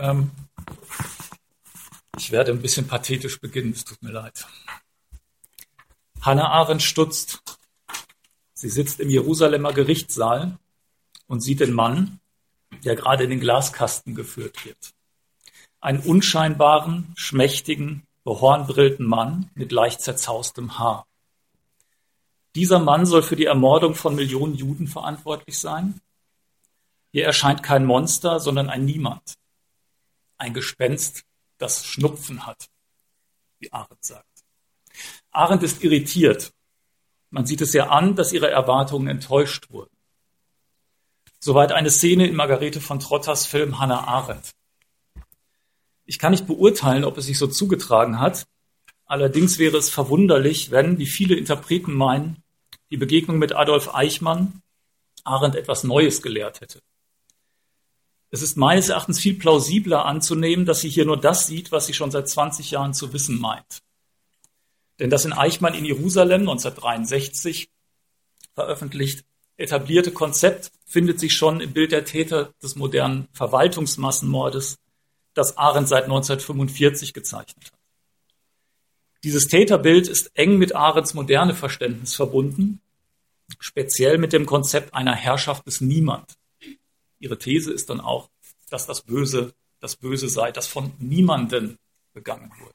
Ich werde ein bisschen pathetisch beginnen, es tut mir leid. Hannah Arendt stutzt. Sie sitzt im Jerusalemer Gerichtssaal und sieht den Mann, der gerade in den Glaskasten geführt wird. Einen unscheinbaren, schmächtigen, behornbrillten Mann mit leicht zerzaustem Haar. Dieser Mann soll für die Ermordung von Millionen Juden verantwortlich sein. Hier erscheint kein Monster, sondern ein Niemand. Ein Gespenst, das Schnupfen hat, wie Arendt sagt. Arendt ist irritiert. Man sieht es ihr an, dass ihre Erwartungen enttäuscht wurden. Soweit eine Szene in Margarete von Trotters Film Hannah Arendt. Ich kann nicht beurteilen, ob es sich so zugetragen hat. Allerdings wäre es verwunderlich, wenn, wie viele Interpreten meinen, die Begegnung mit Adolf Eichmann Arendt etwas Neues gelehrt hätte. Es ist meines Erachtens viel plausibler anzunehmen, dass sie hier nur das sieht, was sie schon seit 20 Jahren zu wissen meint. Denn das in Eichmann in Jerusalem 1963 veröffentlicht etablierte Konzept findet sich schon im Bild der Täter des modernen Verwaltungsmassenmordes, das Arendt seit 1945 gezeichnet hat. Dieses Täterbild ist eng mit Arendts moderne Verständnis verbunden, speziell mit dem Konzept einer Herrschaft des Niemand. Ihre These ist dann auch, dass das Böse sei, das von niemanden begangen wurde.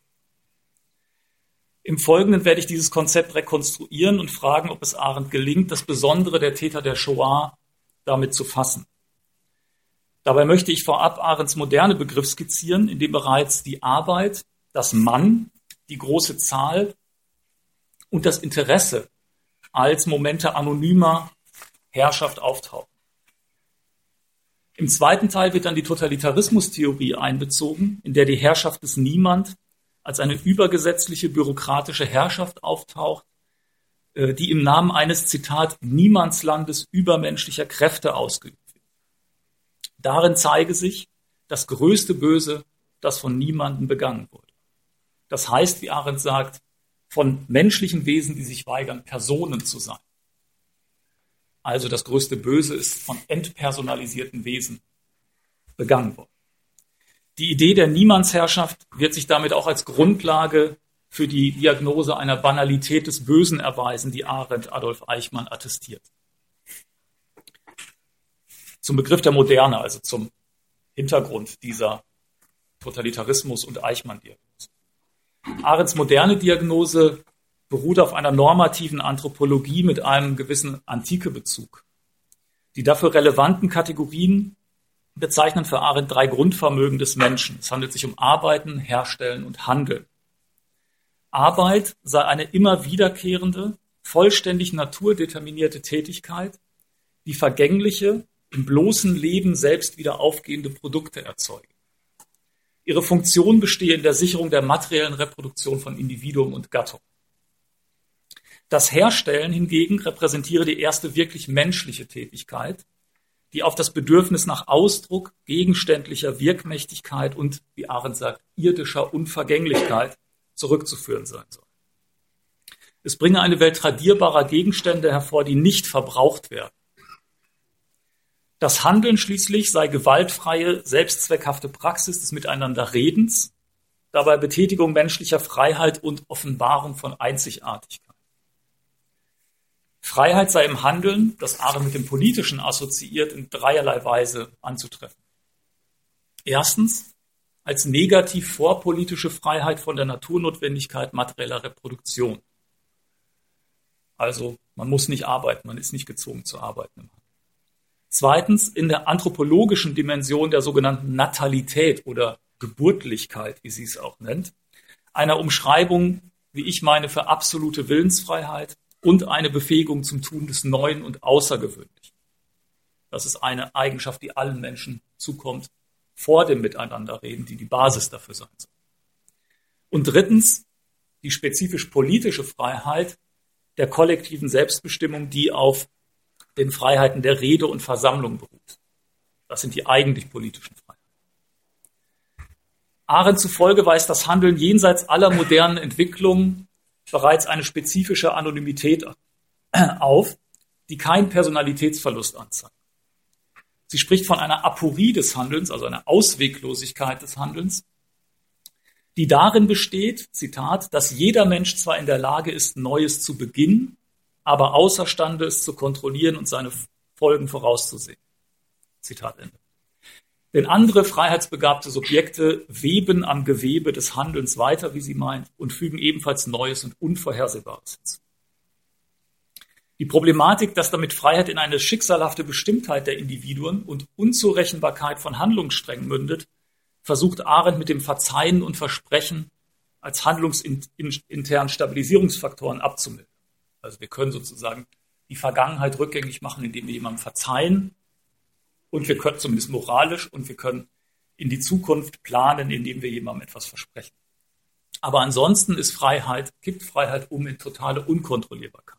Im Folgenden werde ich dieses Konzept rekonstruieren und fragen, ob es Arendt gelingt, das Besondere der Täter der Shoah damit zu fassen. Dabei möchte ich vorab Arendts moderne Begriff skizzieren, in dem bereits die Arbeit, das Mann, die große Zahl und das Interesse als Momente anonymer Herrschaft auftauchen. Im zweiten Teil wird dann die Totalitarismustheorie einbezogen, in der die Herrschaft des Niemand als eine übergesetzliche bürokratische Herrschaft auftaucht, die im Namen eines, Zitat, Niemandslandes übermenschlicher Kräfte ausgeübt wird. Darin zeige sich das größte Böse, das von niemandem begangen wurde. Das heißt, wie Arendt sagt, von menschlichen Wesen, die sich weigern, Personen zu sein. Also das größte Böse ist von entpersonalisierten Wesen begangen worden. Die Idee der Niemandsherrschaft wird sich damit auch als Grundlage für die Diagnose einer Banalität des Bösen erweisen, die Arendt Adolf Eichmann attestiert. Zum Begriff der Moderne, also zum Hintergrund dieser Totalitarismus- und Eichmann-Diagnose. Arendts moderne Diagnose beruht auf einer normativen Anthropologie mit einem gewissen Antike-Bezug. Die dafür relevanten Kategorien bezeichnen für Arendt 3 Grundvermögen des Menschen. Es handelt sich um Arbeiten, Herstellen und Handeln. Arbeit sei eine immer wiederkehrende, vollständig naturdeterminierte Tätigkeit, die vergängliche, im bloßen Leben selbst wieder aufgehende Produkte erzeuge. Ihre Funktion bestehe in der Sicherung der materiellen Reproduktion von Individuum und Gattung. Das Herstellen hingegen repräsentiere die erste wirklich menschliche Tätigkeit, die auf das Bedürfnis nach Ausdruck, gegenständlicher Wirkmächtigkeit und, wie Arendt sagt, irdischer Unvergänglichkeit zurückzuführen sein soll. Es bringe eine Welt tradierbarer Gegenstände hervor, die nicht verbraucht werden. Das Handeln schließlich sei gewaltfreie, selbstzweckhafte Praxis des Miteinanderredens, dabei Betätigung menschlicher Freiheit und Offenbarung von Einzigartigkeit. Freiheit sei im Handeln, das Arendt mit dem Politischen assoziiert, in dreierlei Weise anzutreffen. Erstens, als negativ vorpolitische Freiheit von der Naturnotwendigkeit materieller Reproduktion. Also man muss nicht arbeiten, man ist nicht gezwungen zu arbeiten. Zweitens, in der anthropologischen Dimension der sogenannten Natalität oder Geburtlichkeit, wie sie es auch nennt, einer Umschreibung, wie ich meine, für absolute Willensfreiheit und eine Befähigung zum Tun des Neuen und Außergewöhnlichen. Das ist eine Eigenschaft, die allen Menschen zukommt, vor dem Miteinanderreden, die die Basis dafür sein soll. Und drittens, die spezifisch politische Freiheit der kollektiven Selbstbestimmung, die auf den Freiheiten der Rede und Versammlung beruht. Das sind die eigentlich politischen Freiheiten. Arendt zufolge weist das Handeln jenseits aller modernen Entwicklungen bereits eine spezifische Anonymität auf, die keinen Personalitätsverlust anzeigt. Sie spricht von einer Aporie des Handelns, also einer Ausweglosigkeit des Handelns, die darin besteht, Zitat, dass jeder Mensch zwar in der Lage ist, Neues zu beginnen, aber außerstande ist, zu kontrollieren und seine Folgen vorauszusehen. Zitat Ende. Denn andere freiheitsbegabte Subjekte weben am Gewebe des Handelns weiter, wie sie meint, und fügen ebenfalls Neues und Unvorhersehbares hinzu. Die Problematik, dass damit Freiheit in eine schicksalhafte Bestimmtheit der Individuen und Unzurechenbarkeit von Handlungssträngen mündet, versucht Arendt mit dem Verzeihen und Versprechen als handlungsinternen Stabilisierungsfaktoren abzumildern. Also wir können sozusagen die Vergangenheit rückgängig machen, indem wir jemandem verzeihen, und wir können zumindest moralisch, und wir können in die Zukunft planen, indem wir jemandem etwas versprechen. Aber ansonsten kippt Freiheit um in totale Unkontrollierbarkeit.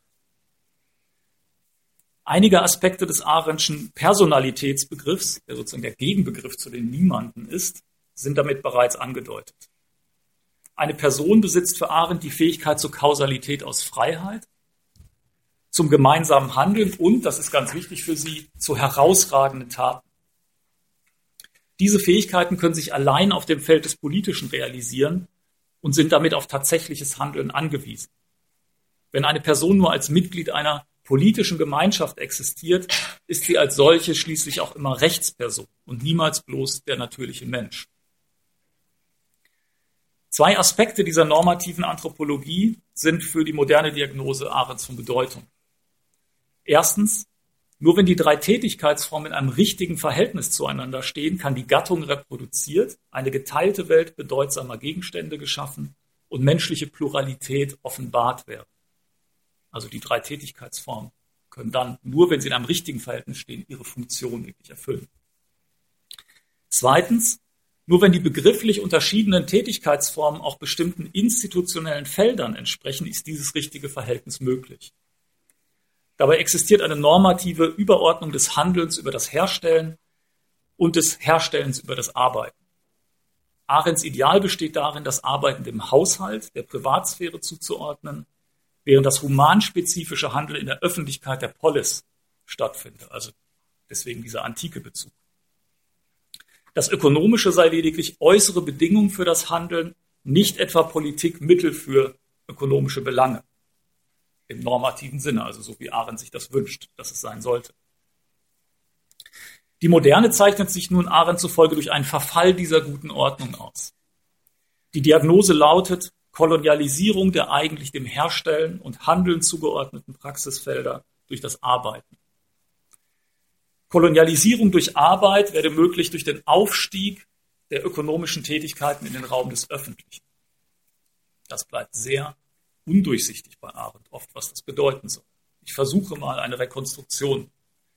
Einige Aspekte des Arendtschen Personalitätsbegriffs, der sozusagen der Gegenbegriff zu den Niemanden ist, sind damit bereits angedeutet. Eine Person besitzt für Arendt die Fähigkeit zur Kausalität aus Freiheit, zum gemeinsamen Handeln und, das ist ganz wichtig für sie, zu herausragenden Taten. Diese Fähigkeiten können sich allein auf dem Feld des Politischen realisieren und sind damit auf tatsächliches Handeln angewiesen. Wenn eine Person nur als Mitglied einer politischen Gemeinschaft existiert, ist sie als solche schließlich auch immer Rechtsperson und niemals bloß der natürliche Mensch. Zwei Aspekte dieser normativen Anthropologie sind für die moderne Diagnose Arendts von Bedeutung. Erstens, nur wenn die drei Tätigkeitsformen in einem richtigen Verhältnis zueinander stehen, kann die Gattung reproduziert, eine geteilte Welt bedeutsamer Gegenstände geschaffen und menschliche Pluralität offenbart werden. Also die drei Tätigkeitsformen können dann, nur wenn sie in einem richtigen Verhältnis stehen, ihre Funktion wirklich erfüllen. Zweitens, nur wenn die begrifflich unterschiedenen Tätigkeitsformen auch bestimmten institutionellen Feldern entsprechen, ist dieses richtige Verhältnis möglich. Dabei existiert eine normative Überordnung des Handelns über das Herstellen und des Herstellens über das Arbeiten. Arendts Ideal besteht darin, das Arbeiten dem Haushalt, der Privatsphäre zuzuordnen, während das humanspezifische Handeln in der Öffentlichkeit der Polis stattfindet. Also deswegen dieser antike Bezug. Das Ökonomische sei lediglich äußere Bedingung für das Handeln, nicht etwa Politik Mittel für ökonomische Belange. Im normativen Sinne, also so wie Arendt sich das wünscht, dass es sein sollte. Die Moderne zeichnet sich nun Arendt zufolge durch einen Verfall dieser guten Ordnung aus. Die Diagnose lautet Kolonialisierung der eigentlich dem Herstellen und Handeln zugeordneten Praxisfelder durch das Arbeiten. Kolonialisierung durch Arbeit werde möglich durch den Aufstieg der ökonomischen Tätigkeiten in den Raum des Öffentlichen. Das bleibt sehr undurchsichtig bei Arendt, oft was das bedeuten soll. Ich versuche mal eine Rekonstruktion.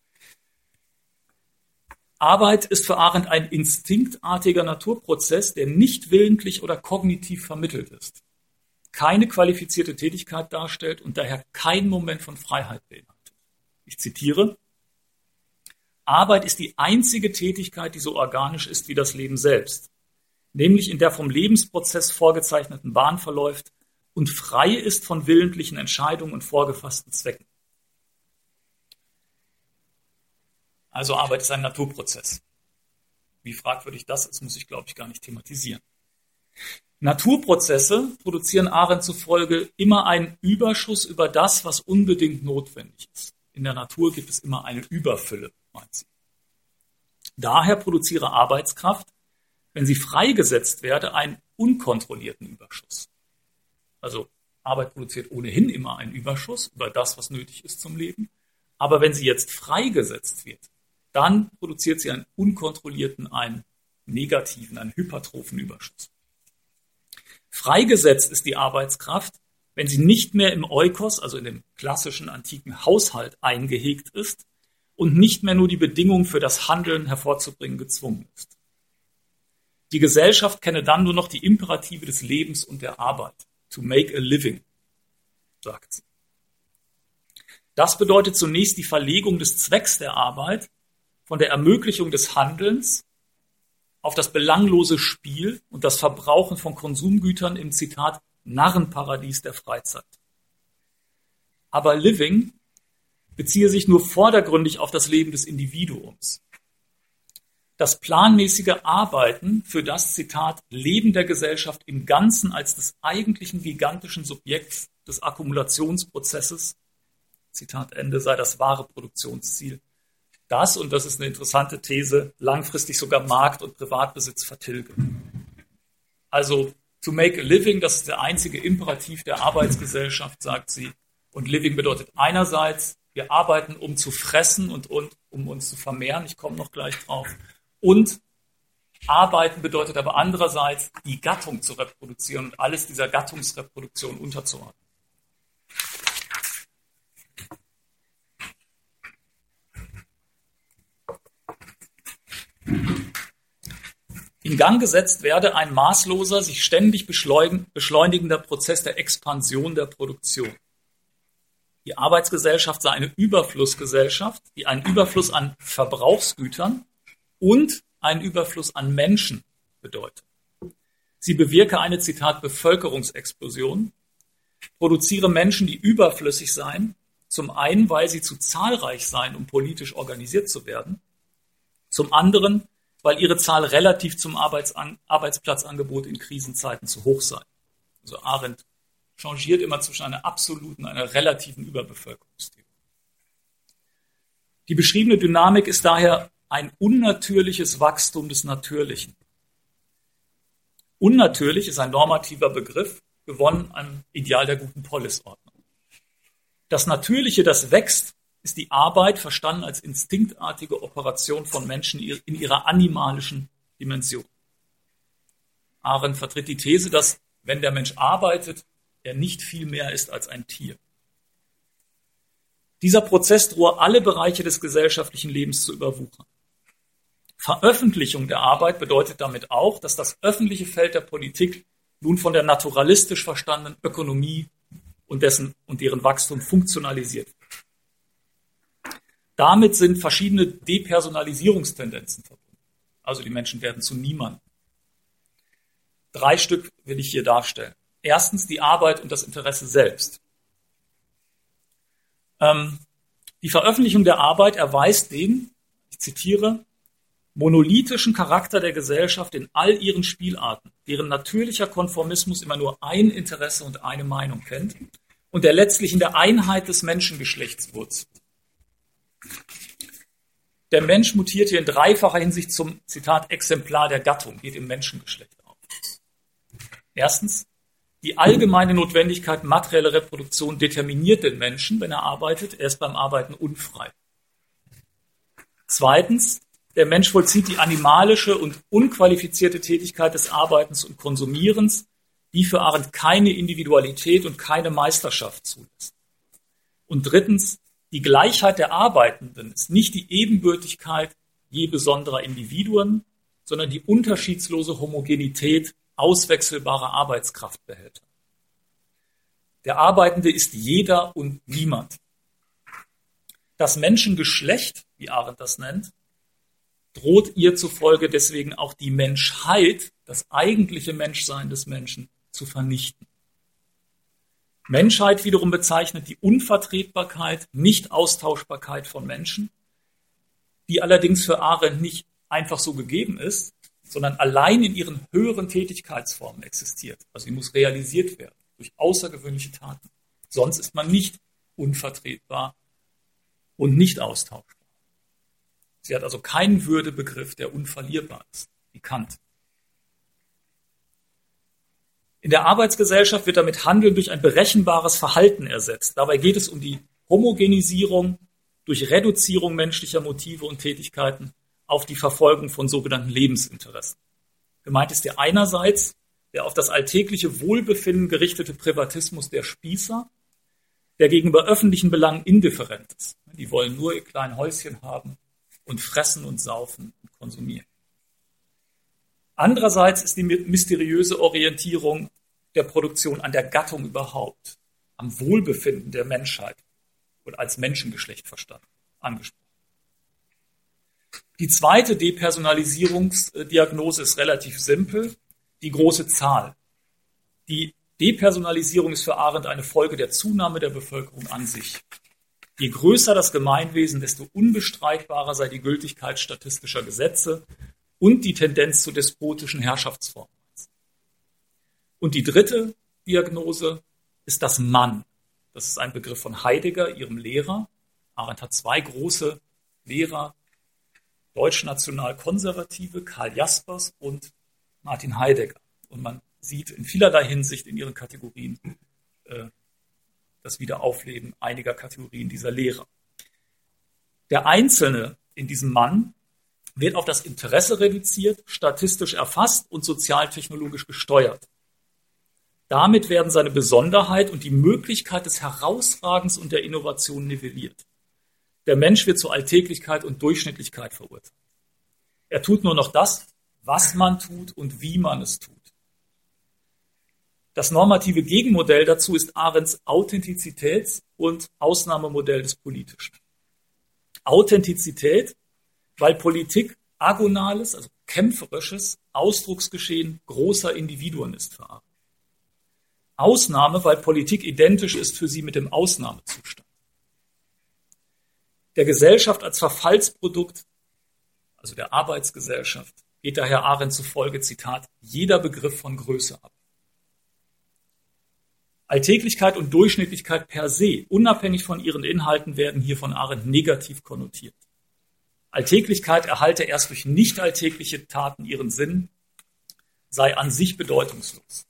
Arbeit ist für Arendt ein instinktartiger Naturprozess, der nicht willentlich oder kognitiv vermittelt ist, keine qualifizierte Tätigkeit darstellt und daher keinen Moment von Freiheit beinhaltet. Ich zitiere: Arbeit ist die einzige Tätigkeit, die so organisch ist wie das Leben selbst, nämlich in der vom Lebensprozess vorgezeichneten Bahn verläuft und frei ist von willentlichen Entscheidungen und vorgefassten Zwecken. Also Arbeit ist ein Naturprozess. Wie fragwürdig das ist, muss ich, glaube ich, gar nicht thematisieren. Naturprozesse produzieren Arendt zufolge immer einen Überschuss über das, was unbedingt notwendig ist. In der Natur gibt es immer eine Überfülle, meint sie. Daher produziere Arbeitskraft, wenn sie freigesetzt werde, einen unkontrollierten Überschuss. Also Arbeit produziert ohnehin immer einen Überschuss über das, was nötig ist zum Leben. Aber wenn sie jetzt freigesetzt wird, dann produziert sie einen unkontrollierten, einen negativen, einen hypertrophen Überschuss. Freigesetzt ist die Arbeitskraft, wenn sie nicht mehr im Oikos, also in dem klassischen antiken Haushalt, eingehegt ist und nicht mehr nur die Bedingungen für das Handeln hervorzubringen gezwungen ist. Die Gesellschaft kenne dann nur noch die Imperative des Lebens und der Arbeit. To make a living, sagt sie. Das bedeutet zunächst die Verlegung des Zwecks der Arbeit von der Ermöglichung des Handelns auf das belanglose Spiel und das Verbrauchen von Konsumgütern im, Zitat, Narrenparadies der Freizeit. Aber Living beziehe sich nur vordergründig auf das Leben des Individuums. das planmäßige Arbeiten für das, Zitat, Leben der Gesellschaft im Ganzen als des eigentlichen gigantischen Subjekts des Akkumulationsprozesses, Zitat Ende, sei das wahre Produktionsziel. Das, und das ist eine interessante These, langfristig sogar Markt- und Privatbesitz vertilgen. Also to make a living, das ist der einzige Imperativ der Arbeitsgesellschaft, sagt sie. Und living bedeutet einerseits, wir arbeiten, um zu fressen und um uns zu vermehren. Ich komme noch gleich drauf. Und arbeiten bedeutet aber andererseits, die Gattung zu reproduzieren und alles dieser Gattungsreproduktion unterzuordnen. In Gang gesetzt werde ein maßloser, sich ständig beschleunigender Prozess der Expansion der Produktion. Die Arbeitsgesellschaft sei eine Überflussgesellschaft, die einen Überfluss an Verbrauchsgütern und einen Überfluss an Menschen bedeutet. Sie bewirke eine, Zitat, Bevölkerungsexplosion, produziere Menschen, die überflüssig seien, zum einen, weil sie zu zahlreich seien, um politisch organisiert zu werden, zum anderen, weil ihre Zahl relativ zum Arbeitsplatzangebot in Krisenzeiten zu hoch sei. Also Arendt changiert immer zwischen einer absoluten und einer relativen Überbevölkerungstheorie. Die beschriebene Dynamik ist daher ein unnatürliches Wachstum des Natürlichen. Unnatürlich ist ein normativer Begriff, gewonnen am Ideal der guten Polisordnung. Das Natürliche, das wächst, ist die Arbeit, verstanden als instinktartige Operation von Menschen in ihrer animalischen Dimension. Arendt vertritt die These, dass, wenn der Mensch arbeitet, er nicht viel mehr ist als ein Tier. Dieser Prozess drohe alle Bereiche des gesellschaftlichen Lebens zu überwuchern. Veröffentlichung der Arbeit bedeutet damit auch, dass das öffentliche Feld der Politik nun von der naturalistisch verstandenen Ökonomie und deren Wachstum funktionalisiert wird. Damit sind verschiedene Depersonalisierungstendenzen verbunden. Also die Menschen werden zu niemandem. 3 Stück will ich hier darstellen. Erstens die Arbeit und das Interesse selbst. Die Veröffentlichung der Arbeit erweist den, ich zitiere, monolithischen Charakter der Gesellschaft in all ihren Spielarten, deren natürlicher Konformismus immer nur ein Interesse und eine Meinung kennt und der letztlich in der Einheit des Menschengeschlechts wurzelt. Der Mensch mutiert hier in dreifacher Hinsicht zum, Zitat, Exemplar der Gattung, geht im Menschengeschlecht auf. Erstens, die allgemeine Notwendigkeit materieller Reproduktion determiniert den Menschen, wenn er arbeitet. Er ist beim Arbeiten unfrei. Zweitens, der Mensch vollzieht die animalische und unqualifizierte Tätigkeit des Arbeitens und Konsumierens, die für Arendt keine Individualität und keine Meisterschaft zulässt. Und drittens, die Gleichheit der Arbeitenden ist nicht die Ebenbürtigkeit je besonderer Individuen, sondern die unterschiedslose Homogenität auswechselbarer Arbeitskraftbehälter. Der Arbeitende ist jeder und niemand. Das Menschengeschlecht, wie Arendt das nennt, droht ihr zufolge deswegen auch die Menschheit, das eigentliche Menschsein des Menschen, zu vernichten. Menschheit wiederum bezeichnet die Unvertretbarkeit, Nicht-Austauschbarkeit von Menschen, die allerdings für Arendt nicht einfach so gegeben ist, sondern allein in ihren höheren Tätigkeitsformen existiert. Also sie muss realisiert werden durch außergewöhnliche Taten. Sonst ist man nicht unvertretbar und nicht austauschbar. Sie hat also keinen Würdebegriff, der unverlierbar ist, wie Kant. In der Arbeitsgesellschaft wird damit Handeln durch ein berechenbares Verhalten ersetzt. Dabei geht es um die Homogenisierung durch Reduzierung menschlicher Motive und Tätigkeiten auf die Verfolgung von sogenannten Lebensinteressen. Gemeint ist ja einerseits der auf das alltägliche Wohlbefinden gerichtete Privatismus der Spießer, der gegenüber öffentlichen Belangen indifferent ist. Die wollen nur ihr kleines Häuschen haben und fressen und saufen und konsumieren. Andererseits ist die mysteriöse Orientierung der Produktion an der Gattung überhaupt, am Wohlbefinden der Menschheit und als Menschengeschlecht verstanden, angesprochen. Die zweite Depersonalisierungsdiagnose ist relativ simpel, die große Zahl. Die Depersonalisierung ist für Arendt eine Folge der Zunahme der Bevölkerung an sich. Je größer das Gemeinwesen, desto unbestreitbarer sei die Gültigkeit statistischer Gesetze und die Tendenz zu despotischen Herrschaftsformen. Und die dritte Diagnose ist das Mann. Das ist ein Begriff von Heidegger, ihrem Lehrer. Arendt hat zwei große Lehrer, deutschnational-konservative, Karl Jaspers und Martin Heidegger. Und man sieht in vielerlei Hinsicht in ihren Kategorien das Wiederaufleben einiger Kategorien dieser Lehrer. Der Einzelne in diesem Mann wird auf das Interesse reduziert, statistisch erfasst und sozialtechnologisch gesteuert. Damit werden seine Besonderheit und die Möglichkeit des Herausragens und der Innovation nivelliert. Der Mensch wird zur Alltäglichkeit und Durchschnittlichkeit verurteilt. Er tut nur noch das, was man tut und wie man es tut. Das normative Gegenmodell dazu ist Arendts Authentizitäts- und Ausnahmemodell des Politischen. Authentizität, weil Politik agonales, also kämpferisches Ausdrucksgeschehen großer Individuen ist für Arendt. Ausnahme, weil Politik identisch ist für sie mit dem Ausnahmezustand. Der Gesellschaft als Verfallsprodukt, also der Arbeitsgesellschaft, geht daher Arendt zufolge, Zitat, jeder Begriff von Größe ab. Alltäglichkeit und Durchschnittlichkeit per se, unabhängig von ihren Inhalten, werden hier von Arendt negativ konnotiert. Alltäglichkeit erhalte erst durch nicht alltägliche Taten ihren Sinn, sei an sich bedeutungslos.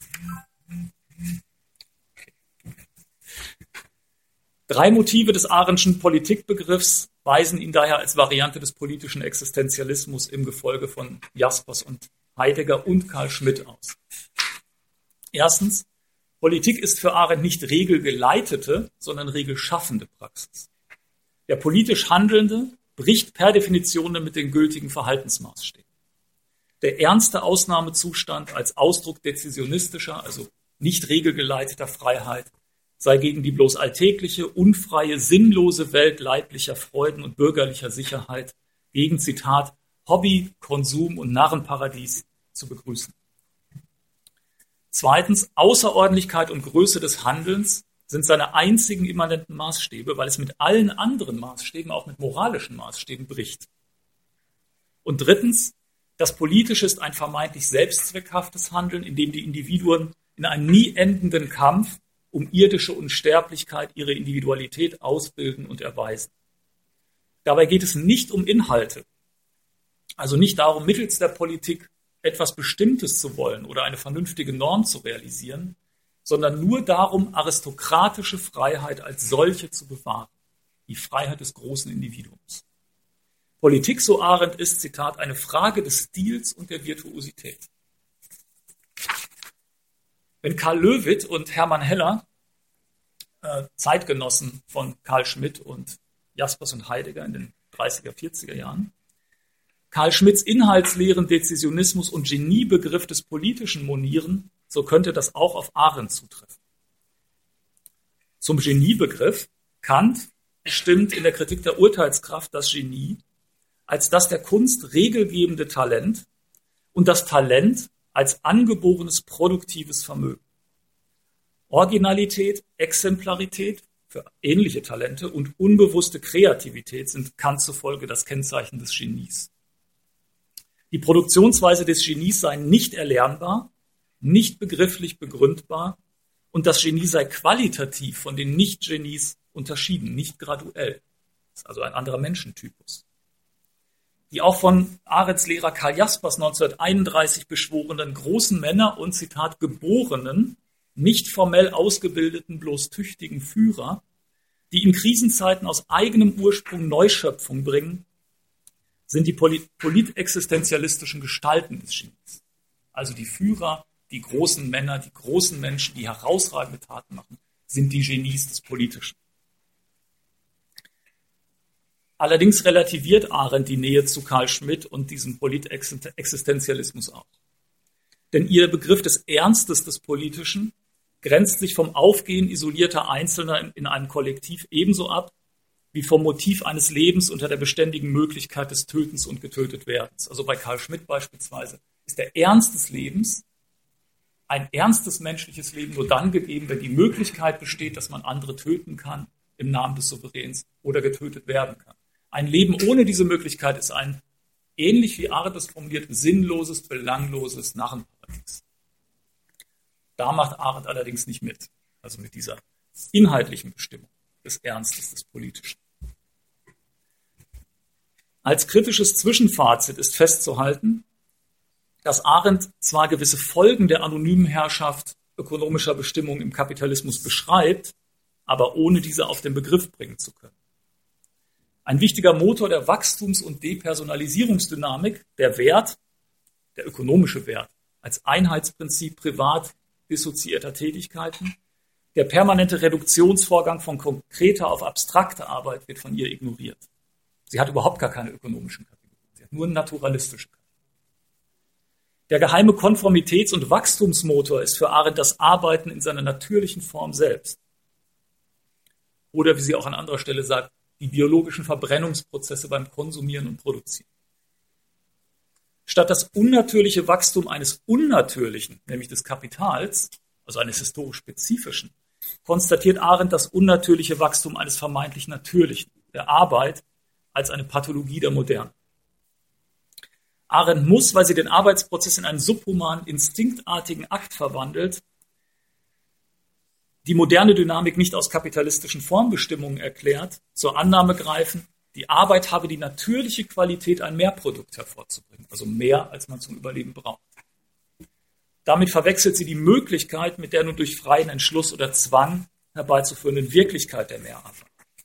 Drei Motive des Arendtschen Politikbegriffs weisen ihn daher als Variante des politischen Existenzialismus im Gefolge von Jaspers und Heidegger und Carl Schmitt aus. Erstens, Politik ist für Arendt nicht regelgeleitete, sondern regelschaffende Praxis. Der politisch Handelnde bricht per Definition mit den gültigen Verhaltensmaßstäben. Der ernste Ausnahmezustand als Ausdruck dezisionistischer, also nicht regelgeleiteter Freiheit, sei gegen die bloß alltägliche, unfreie, sinnlose Welt leiblicher Freuden und bürgerlicher Sicherheit, gegen, Zitat, Hobby, Konsum und Narrenparadies zu begrüßen. Zweitens, Außerordentlichkeit und Größe des Handelns sind seine einzigen immanenten Maßstäbe, weil es mit allen anderen Maßstäben, auch mit moralischen Maßstäben, bricht. Und drittens, das Politische ist ein vermeintlich selbstzweckhaftes Handeln, in dem die Individuen in einem nie endenden Kampf um irdische Unsterblichkeit ihre Individualität ausbilden und erweisen. Dabei geht es nicht um Inhalte, also nicht darum, mittels der Politik etwas Bestimmtes zu wollen oder eine vernünftige Norm zu realisieren, sondern nur darum, aristokratische Freiheit als solche zu bewahren, die Freiheit des großen Individuums. Politik, so Arendt, ist, Zitat, eine Frage des Stils und der Virtuosität. Wenn Karl Löwith und Hermann Heller, Zeitgenossen von Carl Schmitt und Jaspers und Heidegger in den 30er, 40er Jahren, Carl Schmitts Inhaltslehren, Dezisionismus und Geniebegriff des Politischen monieren, so könnte das auch auf Arendt zutreffen. Zum Geniebegriff: Kant bestimmt in der Kritik der Urteilskraft das Genie als das der Kunst regelgebende Talent und das Talent als angeborenes produktives Vermögen. Originalität, Exemplarität für ähnliche Talente und unbewusste Kreativität sind Kant zufolge das Kennzeichen des Genies. Die Produktionsweise des Genies sei nicht erlernbar, nicht begrifflich begründbar und das Genie sei qualitativ von den Nicht-Genies unterschieden, nicht graduell. Das ist also ein anderer Menschentypus. Die auch von Arendts Lehrer Karl Jaspers 1931 beschworenen großen Männer und, Zitat, geborenen, nicht formell ausgebildeten, bloß tüchtigen Führer, die in Krisenzeiten aus eigenem Ursprung Neuschöpfung bringen, sind die politexistenzialistischen Gestalten des Genies. Also die Führer, die großen Männer, die großen Menschen, die herausragende Taten machen, sind die Genies des Politischen. Allerdings relativiert Arendt die Nähe zu Carl Schmitt und diesem Politexistenzialismus auch. Denn ihr Begriff des Ernstes des Politischen grenzt sich vom Aufgehen isolierter Einzelner in einem Kollektiv ebenso ab, wie vom Motiv eines Lebens unter der beständigen Möglichkeit des Tötens und Getötetwerdens. Also bei Carl Schmitt beispielsweise ist der Ernst des Lebens, ein ernstes menschliches Leben, nur dann gegeben, wenn die Möglichkeit besteht, dass man andere töten kann, im Namen des Souveräns oder getötet werden kann. Ein Leben ohne diese Möglichkeit ist ein, ähnlich wie Arendt es formuliert, sinnloses, belangloses Narrenparadies. Da macht Arendt allerdings nicht mit, also mit dieser inhaltlichen Bestimmung des Ernstes des Politischen. Als kritisches Zwischenfazit ist festzuhalten, dass Arendt zwar gewisse Folgen der anonymen Herrschaft ökonomischer Bestimmung im Kapitalismus beschreibt, aber ohne diese auf den Begriff bringen zu können. Ein wichtiger Motor der Wachstums- und Depersonalisierungsdynamik, der Wert, der ökonomische Wert, als Einheitsprinzip privat dissoziierter Tätigkeiten, der permanente Reduktionsvorgang von konkreter auf abstrakte Arbeit wird von ihr ignoriert. Sie hat überhaupt gar keine ökonomischen Kategorien, sie hat nur naturalistische Kategorien. Der geheime Konformitäts- und Wachstumsmotor ist für Arendt das Arbeiten in seiner natürlichen Form selbst. Oder wie sie auch an anderer Stelle sagt, die biologischen Verbrennungsprozesse beim Konsumieren und Produzieren. Statt das unnatürliche Wachstum eines Unnatürlichen, nämlich des Kapitals, also eines historisch spezifischen, konstatiert Arendt das unnatürliche Wachstum eines vermeintlich Natürlichen, der Arbeit, als eine Pathologie der Moderne. Arendt muss, weil sie den Arbeitsprozess in einen subhuman, instinktartigen Akt verwandelt, die moderne Dynamik nicht aus kapitalistischen Formbestimmungen erklärt, zur Annahme greifen, die Arbeit habe die natürliche Qualität, ein Mehrprodukt hervorzubringen, also mehr, als man zum Überleben braucht. Damit verwechselt sie die Möglichkeit mit der nur durch freien Entschluss oder Zwang herbeizuführenden Wirklichkeit der Mehrarbeit.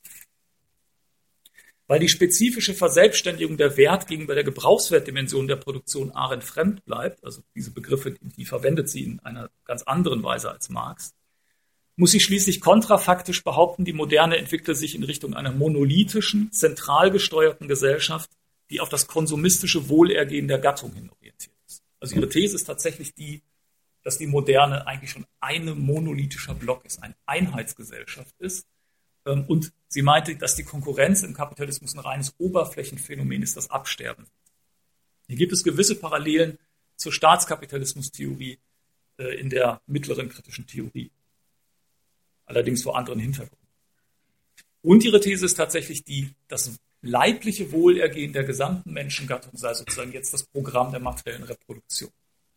Weil die spezifische Verselbstständigung der Wert gegenüber der Gebrauchswertdimension der Produktion Arendt fremd bleibt, also diese Begriffe, die verwendet sie in einer ganz anderen Weise als Marx, muss sie schließlich kontrafaktisch behaupten, die Moderne entwickle sich in Richtung einer monolithischen, zentral gesteuerten Gesellschaft, die auf das konsumistische Wohlergehen der Gattung hin orientiert ist. Also ihre These ist tatsächlich die, dass die Moderne eigentlich schon ein monolithischer Block ist, eine Einheitsgesellschaft ist. Und sie meinte, dass die Konkurrenz im Kapitalismus ein reines Oberflächenphänomen ist, das absterben. Hier gibt es gewisse Parallelen zur Staatskapitalismustheorie in der mittleren kritischen Theorie. Allerdings vor anderen Hintergründen. Und ihre These ist tatsächlich die, das leibliche Wohlergehen der gesamten Menschengattung sei sozusagen jetzt das Programm der materiellen Reproduktion.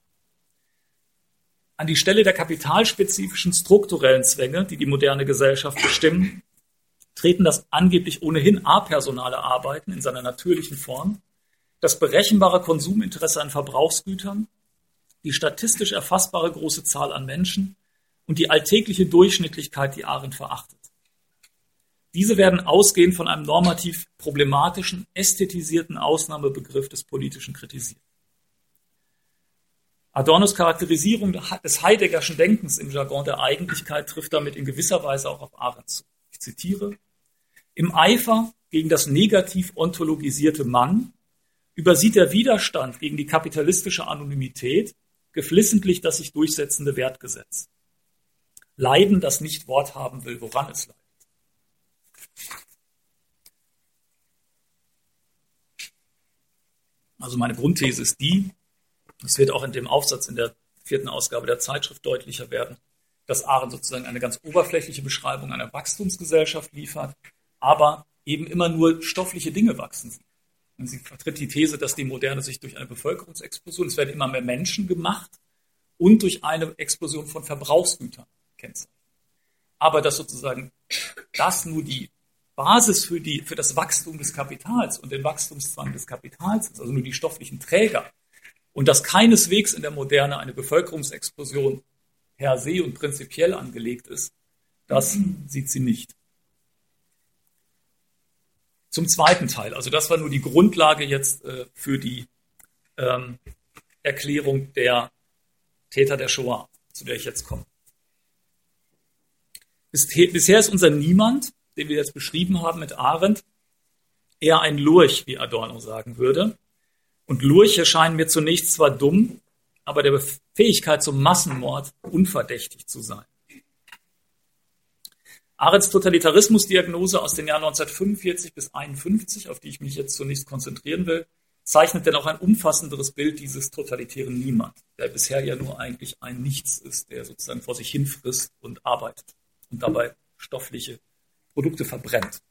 An die Stelle der kapitalspezifischen strukturellen Zwänge, die die moderne Gesellschaft bestimmen, treten das angeblich ohnehin apersonale Arbeiten in seiner natürlichen Form, das berechenbare Konsuminteresse an Verbrauchsgütern, die statistisch erfassbare große Zahl an Menschen und die alltägliche Durchschnittlichkeit, die Arendt verachtet. Diese werden ausgehend von einem normativ problematischen, ästhetisierten Ausnahmebegriff des Politischen kritisiert. Adornos Charakterisierung des Heideggerschen Denkens im Jargon der Eigentlichkeit trifft damit in gewisser Weise auch auf Arendt zu. Ich zitiere: Im Eifer gegen das negativ ontologisierte Mann übersieht der Widerstand gegen die kapitalistische Anonymität geflissentlich das sich durchsetzende Wertgesetz. Leiden, das nicht Wort haben will, woran es leidet. Also meine Grundthese ist die, das wird auch in dem Aufsatz in der 4. Ausgabe der Zeitschrift deutlicher werden, dass Arendt sozusagen eine ganz oberflächliche Beschreibung einer Wachstumsgesellschaft liefert, aber eben immer nur stoffliche Dinge wachsen sieht. Und sie vertritt die These, dass die Moderne sich durch eine Bevölkerungsexplosion, es werden immer mehr Menschen gemacht, und durch eine Explosion von Verbrauchsgütern kennzeichnet. Aber dass sozusagen das nur die Basis für das Wachstum des Kapitals und den Wachstumszwang des Kapitals ist, also nur die stofflichen Träger, und dass keineswegs in der Moderne eine Bevölkerungsexplosion per se und prinzipiell angelegt ist, das sieht sie nicht. Zum zweiten Teil, also das war nur die Grundlage jetzt für die Erklärung der Täter der Shoah, zu der ich jetzt komme. Bisher ist unser Niemand, den wir jetzt beschrieben haben mit Arendt, eher ein Lurch, wie Adorno sagen würde. Und Lurche scheinen mir zunächst zwar dumm, aber der Fähigkeit zum Massenmord unverdächtig zu sein. Arendts Totalitarismusdiagnose aus den Jahren 1945 bis 1951, auf die ich mich jetzt zunächst konzentrieren will, zeichnet denn auch ein umfassenderes Bild dieses totalitären Niemand, der bisher ja nur eigentlich ein Nichts ist, der sozusagen vor sich hin frisst und arbeitet und dabei stoffliche Produkte verbrennt.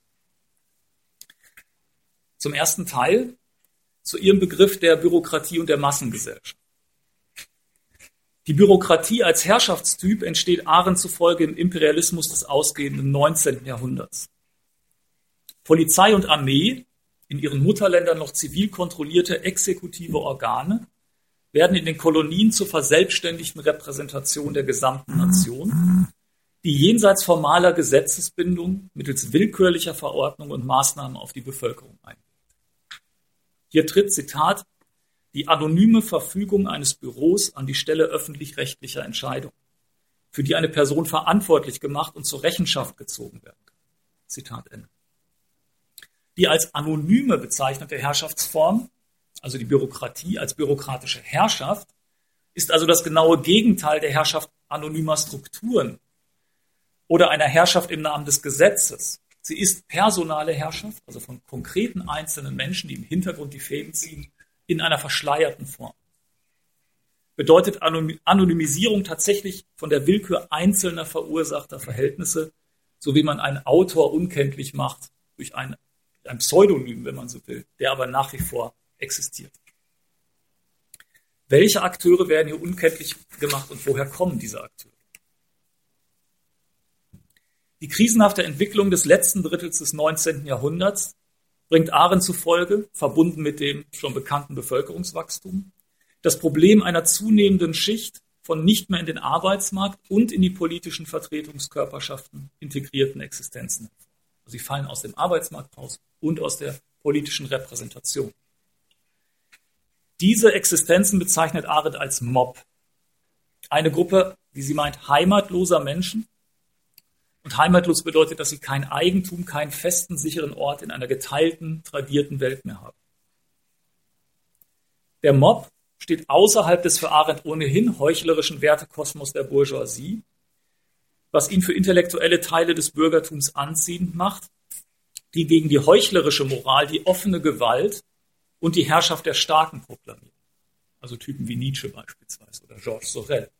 Zum ersten Teil, zu ihrem Begriff der Bürokratie und der Massengesellschaft. Die Bürokratie als Herrschaftstyp entsteht Arendt zufolge im Imperialismus des ausgehenden 19. Jahrhunderts. Polizei und Armee, in ihren Mutterländern noch zivil kontrollierte exekutive Organe, werden in den Kolonien zur verselbstständigten Repräsentation der gesamten Nation, die jenseits formaler Gesetzesbindung mittels willkürlicher Verordnungen und Maßnahmen auf die Bevölkerung einwirkt. Hier tritt, Zitat, die anonyme Verfügung eines Büros an die Stelle öffentlich-rechtlicher Entscheidung, für die eine Person verantwortlich gemacht und zur Rechenschaft gezogen werden kann. Zitat Ende. Die als anonyme bezeichnete Herrschaftsform, also die Bürokratie als bürokratische Herrschaft, ist also das genaue Gegenteil der Herrschaft anonymer Strukturen oder einer Herrschaft im Namen des Gesetzes. Sie ist personale Herrschaft, also von konkreten einzelnen Menschen, die im Hintergrund die Fäden ziehen, in einer verschleierten Form. Bedeutet Anonymisierung tatsächlich von der Willkür einzelner verursachter Verhältnisse, so wie man einen Autor unkenntlich macht durch ein Pseudonym, wenn man so will, der aber nach wie vor existiert. Welche Akteure werden hier unkenntlich gemacht und woher kommen diese Akteure? Die krisenhafte Entwicklung des letzten Drittels des 19. Jahrhunderts bringt Arendt zufolge, verbunden mit dem schon bekannten Bevölkerungswachstum, das Problem einer zunehmenden Schicht von nicht mehr in den Arbeitsmarkt und in die politischen Vertretungskörperschaften integrierten Existenzen. Sie fallen aus dem Arbeitsmarkt raus und aus der politischen Repräsentation. Diese Existenzen bezeichnet Arendt als Mob. Eine Gruppe, wie sie meint, heimatloser Menschen. Und heimatlos bedeutet, dass sie kein Eigentum, keinen festen, sicheren Ort in einer geteilten, tradierten Welt mehr haben. Der Mob steht außerhalb des für Arendt ohnehin heuchlerischen Wertekosmos der Bourgeoisie, was ihn für intellektuelle Teile des Bürgertums anziehend macht, die gegen die heuchlerische Moral die offene Gewalt und die Herrschaft der Starken proklamieren. Also Typen wie Nietzsche beispielsweise oder Georges Sorel.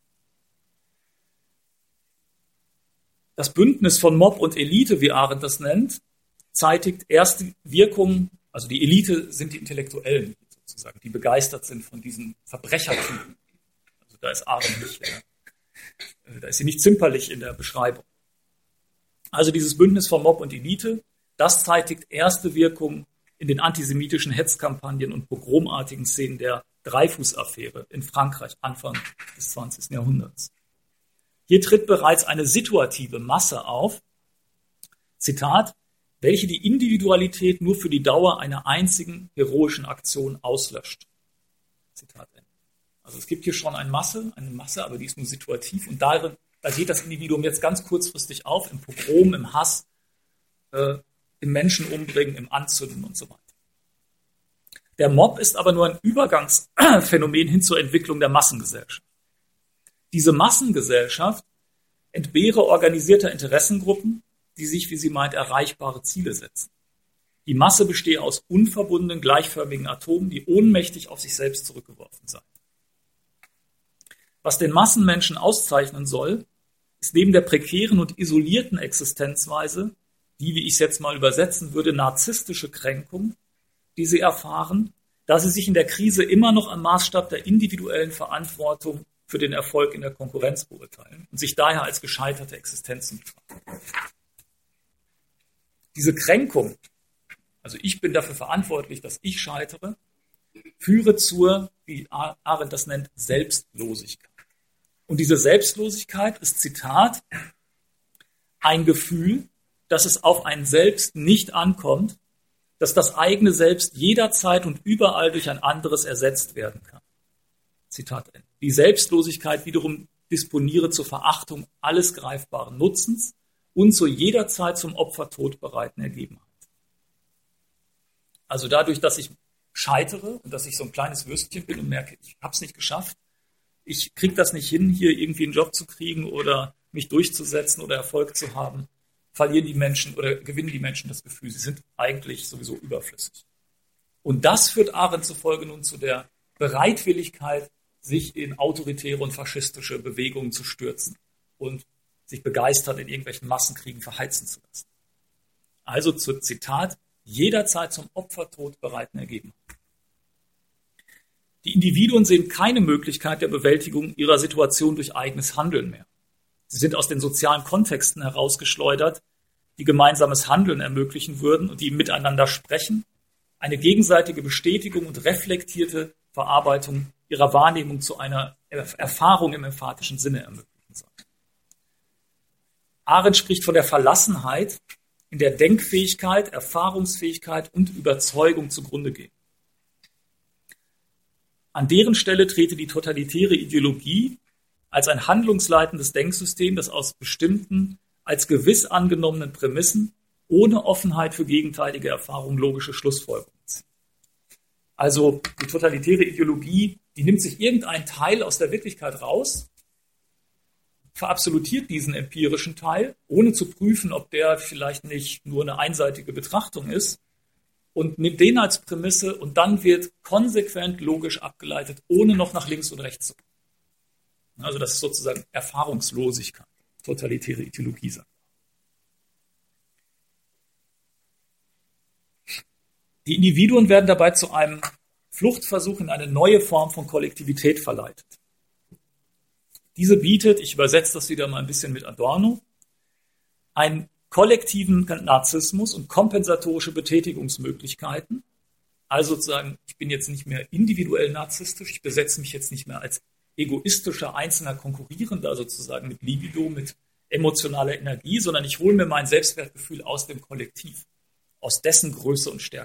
Das Bündnis von Mob und Elite, wie Arendt das nennt, zeitigt erste Wirkungen, also die Elite sind die Intellektuellen sozusagen, die begeistert sind von diesen Verbrechertypen. Also da ist Arendt nicht, da ist sie nicht zimperlich in der Beschreibung. Also dieses Bündnis von Mob und Elite, das zeitigt erste Wirkungen in den antisemitischen Hetzkampagnen und pogromartigen Szenen der Dreyfus-Affäre in Frankreich Anfang des 20. Jahrhunderts. Hier tritt bereits eine situative Masse auf, Zitat, welche die Individualität nur für die Dauer einer einzigen heroischen Aktion auslöscht. Zitat Ende. Also es gibt hier schon eine Masse, aber die ist nur situativ und da geht das Individuum jetzt ganz kurzfristig auf, im Pogrom, im Hass, im Menschenumbringen, im Anzünden und so weiter. Der Mob ist aber nur ein Übergangsphänomen hin zur Entwicklung der Massengesellschaft. Diese Massengesellschaft entbehre organisierter Interessengruppen, die sich, wie sie meint, erreichbare Ziele setzen. Die Masse bestehe aus unverbundenen, gleichförmigen Atomen, die ohnmächtig auf sich selbst zurückgeworfen seien. Was den Massenmenschen auszeichnen soll, ist neben der prekären und isolierten Existenzweise die, wie ich es jetzt mal übersetzen würde, narzisstische Kränkung, die sie erfahren, da sie sich in der Krise immer noch am Maßstab der individuellen Verantwortung für den Erfolg in der Konkurrenz beurteilen und sich daher als gescheiterte Existenzen betrachten. Diese Kränkung, also ich bin dafür verantwortlich, dass ich scheitere, führe zur, wie Arendt das nennt, Selbstlosigkeit. Und diese Selbstlosigkeit ist, Zitat, ein Gefühl, dass es auf einen selbst nicht ankommt, dass das eigene Selbst jederzeit und überall durch ein anderes ersetzt werden kann. Zitat Ende. Die Selbstlosigkeit wiederum disponiere zur Verachtung alles greifbaren Nutzens und zur jederzeit zum Opfertod bereiten Ergebenheit. Also dadurch, dass ich scheitere und dass ich so ein kleines Würstchen bin und merke, ich habe es nicht geschafft, ich kriege das nicht hin, hier irgendwie einen Job zu kriegen oder mich durchzusetzen oder Erfolg zu haben, verlieren die Menschen oder gewinnen die Menschen das Gefühl, sie sind eigentlich sowieso überflüssig. Und das führt Arendt zufolge nun zu der Bereitwilligkeit, sich in autoritäre und faschistische Bewegungen zu stürzen und sich begeistert in irgendwelchen Massenkriegen verheizen zu lassen. also zur, Zitat, jederzeit zum Opfertod bereiten Ergebenheit. Die Individuen sehen keine Möglichkeit der Bewältigung ihrer Situation durch eigenes Handeln mehr. Sie sind aus den sozialen Kontexten herausgeschleudert, die gemeinsames Handeln ermöglichen würden und die miteinander sprechen, eine gegenseitige Bestätigung und reflektierte Verarbeitung ihrer Wahrnehmung zu einer Erfahrung im emphatischen Sinne ermöglichen sollen. Arendt spricht von der Verlassenheit, in der Denkfähigkeit, Erfahrungsfähigkeit und Überzeugung zugrunde gehen. An deren Stelle trete die totalitäre Ideologie als ein handlungsleitendes Denksystem, das aus bestimmten, als gewiss angenommenen Prämissen ohne Offenheit für gegenteilige Erfahrungen logische Schlussfolgerungen zieht. Also die totalitäre Ideologie, die nimmt sich irgendeinen Teil aus der Wirklichkeit raus, verabsolutiert diesen empirischen Teil, ohne zu prüfen, ob der vielleicht nicht nur eine einseitige Betrachtung ist, und nimmt den als Prämisse und dann wird konsequent logisch abgeleitet, ohne noch nach links und rechts zu gucken. Also das ist sozusagen Erfahrungslosigkeit, totalitäre Ideologie sagt. Die Individuen werden dabei zu einem Fluchtversuch in eine neue Form von Kollektivität verleitet. Diese bietet, ich übersetze das wieder mal ein bisschen mit Adorno, einen kollektiven Narzissmus und kompensatorische Betätigungsmöglichkeiten. Also sozusagen, ich bin jetzt nicht mehr individuell narzisstisch, ich besetze mich jetzt nicht mehr als egoistischer, einzelner Konkurrierender sozusagen mit Libido, mit emotionaler Energie, sondern ich hole mir mein Selbstwertgefühl aus dem Kollektiv, aus dessen Größe und Stärke.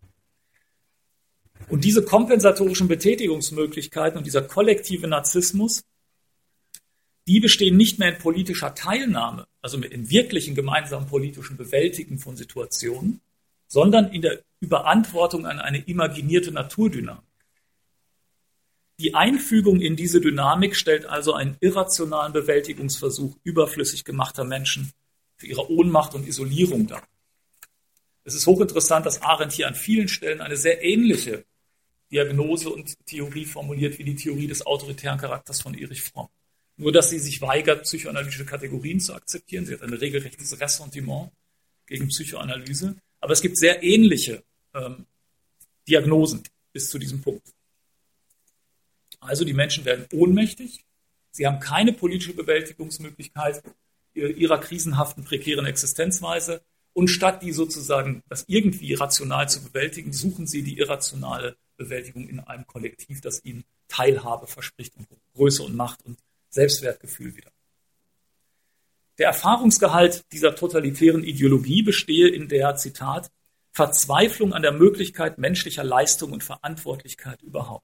Und diese kompensatorischen Betätigungsmöglichkeiten und dieser kollektive Narzissmus, die bestehen nicht mehr in politischer Teilnahme, also in wirklichen gemeinsamen politischen Bewältigen von Situationen, sondern in der Überantwortung an eine imaginierte Naturdynamik. Die Einfügung in diese Dynamik stellt also einen irrationalen Bewältigungsversuch überflüssig gemachter Menschen für ihre Ohnmacht und Isolierung dar. Es ist hochinteressant, dass Arendt hier an vielen Stellen eine sehr ähnliche Diagnose und Theorie formuliert wie die Theorie des autoritären Charakters von Erich Fromm. Nur, dass sie sich weigert, psychoanalytische Kategorien zu akzeptieren. Sie hat ein regelrechtes Ressentiment gegen Psychoanalyse. Aber es gibt sehr ähnliche Diagnosen bis zu diesem Punkt. Also die Menschen werden ohnmächtig. Sie haben keine politische Bewältigungsmöglichkeit ihrer krisenhaften, prekären Existenzweise. Und statt die sozusagen das irgendwie rational zu bewältigen, suchen sie die irrationale Bewältigung in einem Kollektiv, das ihnen Teilhabe verspricht und Größe und Macht und Selbstwertgefühl wieder. Der Erfahrungsgehalt dieser totalitären Ideologie bestehe in der, Zitat, Verzweiflung an der Möglichkeit menschlicher Leistung und Verantwortlichkeit überhaupt.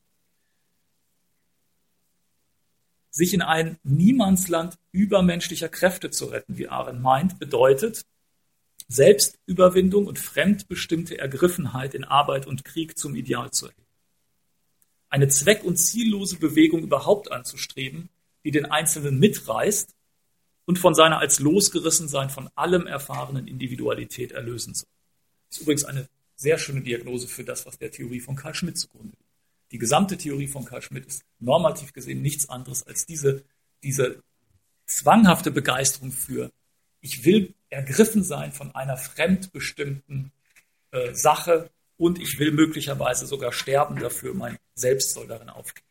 Sich in ein Niemandsland übermenschlicher Kräfte zu retten, wie Arendt meint, bedeutet, Selbstüberwindung und fremdbestimmte Ergriffenheit in Arbeit und Krieg zum Ideal zu erheben. Eine zweck- und ziellose Bewegung überhaupt anzustreben, die den Einzelnen mitreißt und von seiner als Losgerissensein von allem erfahrenen Individualität erlösen soll. Das ist übrigens eine sehr schöne Diagnose für das, was der Theorie von Carl Schmitt zugrunde liegt. Die gesamte Theorie von Carl Schmitt ist normativ gesehen nichts anderes als diese zwanghafte Begeisterung für, ich will ergriffen sein von einer fremdbestimmten Sache und ich will möglicherweise sogar sterben dafür, mein Selbst soll darin aufgehen.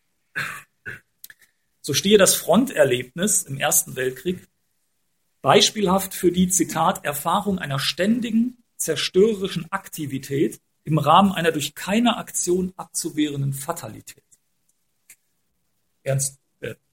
So stehe das Fronterlebnis im Ersten Weltkrieg beispielhaft für die, Zitat, Erfahrung einer ständigen, zerstörerischen Aktivität im Rahmen einer durch keine Aktion abzuwehrenden Fatalität. Ernst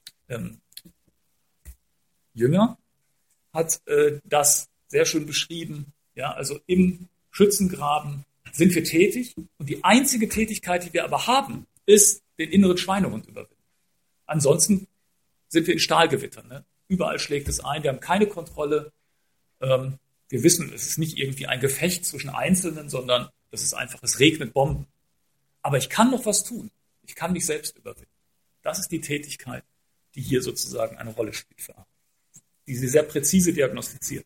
Jünger hat das sehr schön beschrieben. Ja, also im Schützengraben sind wir tätig und die einzige Tätigkeit, die wir aber haben, ist den inneren Schweinehund überwinden. Ansonsten sind wir in Stahlgewittern. Ne? Überall schlägt es ein, wir haben keine Kontrolle. Wir wissen, es ist nicht irgendwie ein Gefecht zwischen Einzelnen, sondern das ist einfach, es regnet Bomben. Aber ich kann noch was tun. Ich kann mich selbst überwinden. Das ist die Tätigkeit, die hier sozusagen eine Rolle spielt für Arendt, die sie sehr präzise diagnostiziert.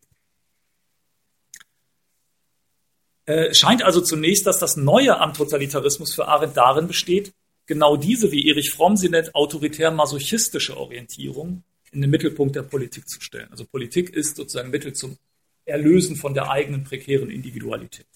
Scheint also zunächst, dass das Neue am Totalitarismus für Arendt darin besteht, genau diese, wie Erich Fromm sie nennt, autoritär-masochistische Orientierung in den Mittelpunkt der Politik zu stellen. Also Politik ist sozusagen Mittel zum erlösen von der eigenen prekären Individualität.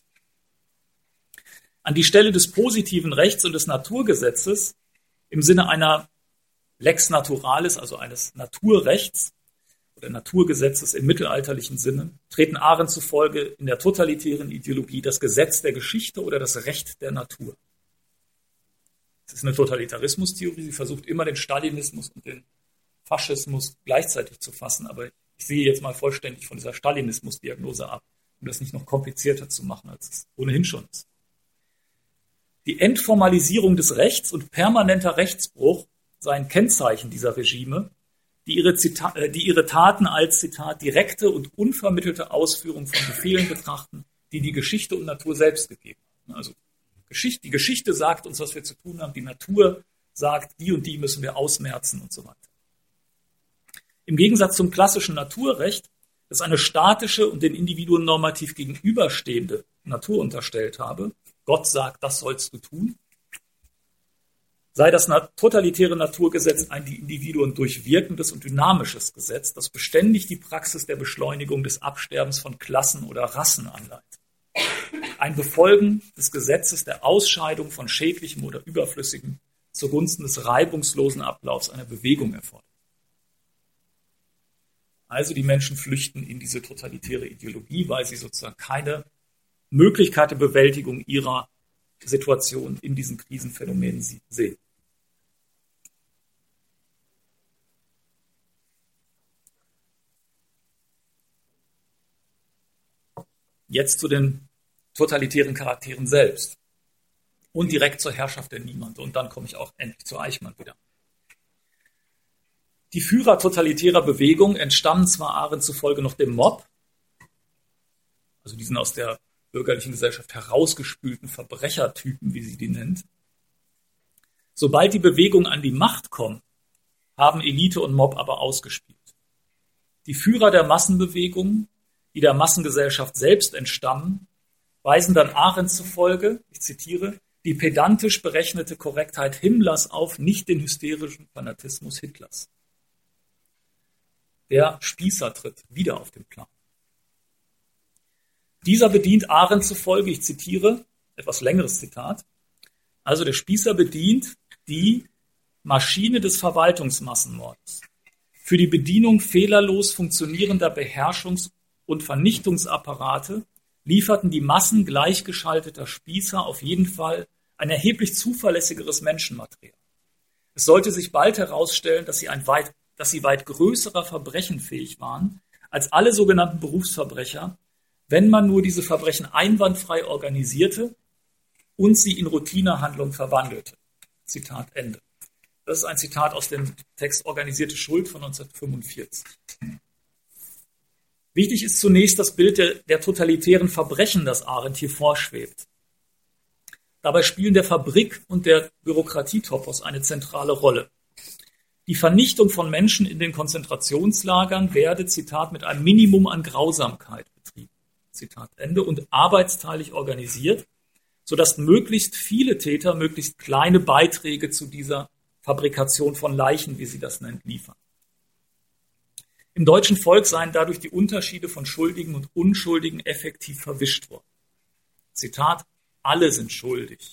An die Stelle des positiven Rechts und des Naturgesetzes im Sinne einer Lex Naturalis, also eines Naturrechts oder Naturgesetzes im mittelalterlichen Sinne, treten Arendt zufolge in der totalitären Ideologie das Gesetz der Geschichte oder das Recht der Natur. Es ist eine Totalitarismustheorie, sie versucht immer den Stalinismus und den Faschismus gleichzeitig zu fassen, aber ich sehe jetzt mal vollständig von dieser Stalinismus-Diagnose ab, um das nicht noch komplizierter zu machen, als es ohnehin schon ist. Die Entformalisierung des Rechts und permanenter Rechtsbruch seien Kennzeichen dieser Regime, die ihre Taten als, Zitat, direkte und unvermittelte Ausführung von Befehlen betrachten, die die Geschichte und Natur selbst gegeben haben. Also die Geschichte sagt uns, was wir zu tun haben, die Natur sagt, die und die müssen wir ausmerzen und so weiter. Im Gegensatz zum klassischen Naturrecht, das eine statische und den Individuen normativ gegenüberstehende Natur unterstellt habe, Gott sagt, das sollst du tun, sei das totalitäre Naturgesetz ein die Individuen durchwirkendes und dynamisches Gesetz, das beständig die Praxis der Beschleunigung des Absterbens von Klassen oder Rassen anleitet. Ein Befolgen des Gesetzes der Ausscheidung von Schädlichem oder Überflüssigem zugunsten des reibungslosen Ablaufs einer Bewegung erfordert. Also die Menschen flüchten in diese totalitäre Ideologie, weil sie sozusagen keine Möglichkeit der Bewältigung ihrer Situation in diesen Krisenphänomenen sehen. Jetzt zu den totalitären Charakteren selbst und direkt zur Herrschaft der Niemande. Und dann komme ich auch endlich zu Eichmann wieder. Die Führer totalitärer Bewegung entstammen zwar Arendt zufolge noch dem Mob, also diesen aus der bürgerlichen Gesellschaft herausgespülten Verbrechertypen, wie sie die nennt. Sobald die Bewegung an die Macht kommt, haben Elite und Mob aber ausgespielt. Die Führer der Massenbewegung, die der Massengesellschaft selbst entstammen, weisen dann Arendt zufolge, ich zitiere, die pedantisch berechnete Korrektheit Himmlers auf, nicht den hysterischen Fanatismus Hitlers. Der Spießer tritt wieder auf den Plan. Dieser bedient Arendt zufolge, ich zitiere, etwas längeres Zitat, also der Spießer bedient die Maschine des Verwaltungsmassenmordes. Für die Bedienung fehlerlos funktionierender Beherrschungs- und Vernichtungsapparate lieferten die Massen gleichgeschalteter Spießer auf jeden Fall ein erheblich zuverlässigeres Menschenmaterial. Es sollte sich bald herausstellen, dass sie weit größerer Verbrechen fähig waren als alle sogenannten Berufsverbrecher, wenn man nur diese Verbrechen einwandfrei organisierte und sie in Routinehandlungen verwandelte. Zitat Ende. Das ist ein Zitat aus dem Text Organisierte Schuld von 1945. Wichtig ist zunächst das Bild der totalitären Verbrechen, das Arendt hier vorschwebt. Dabei spielen der Fabrik und der Bürokratietopos eine zentrale Rolle. Die Vernichtung von Menschen in den Konzentrationslagern werde, Zitat, mit einem Minimum an Grausamkeit betrieben. Zitat Ende. Und arbeitsteilig organisiert, sodass möglichst viele Täter möglichst kleine Beiträge zu dieser Fabrikation von Leichen, wie sie das nennt, liefern. Im deutschen Volk seien dadurch die Unterschiede von Schuldigen und Unschuldigen effektiv verwischt worden. Zitat, alle sind schuldig.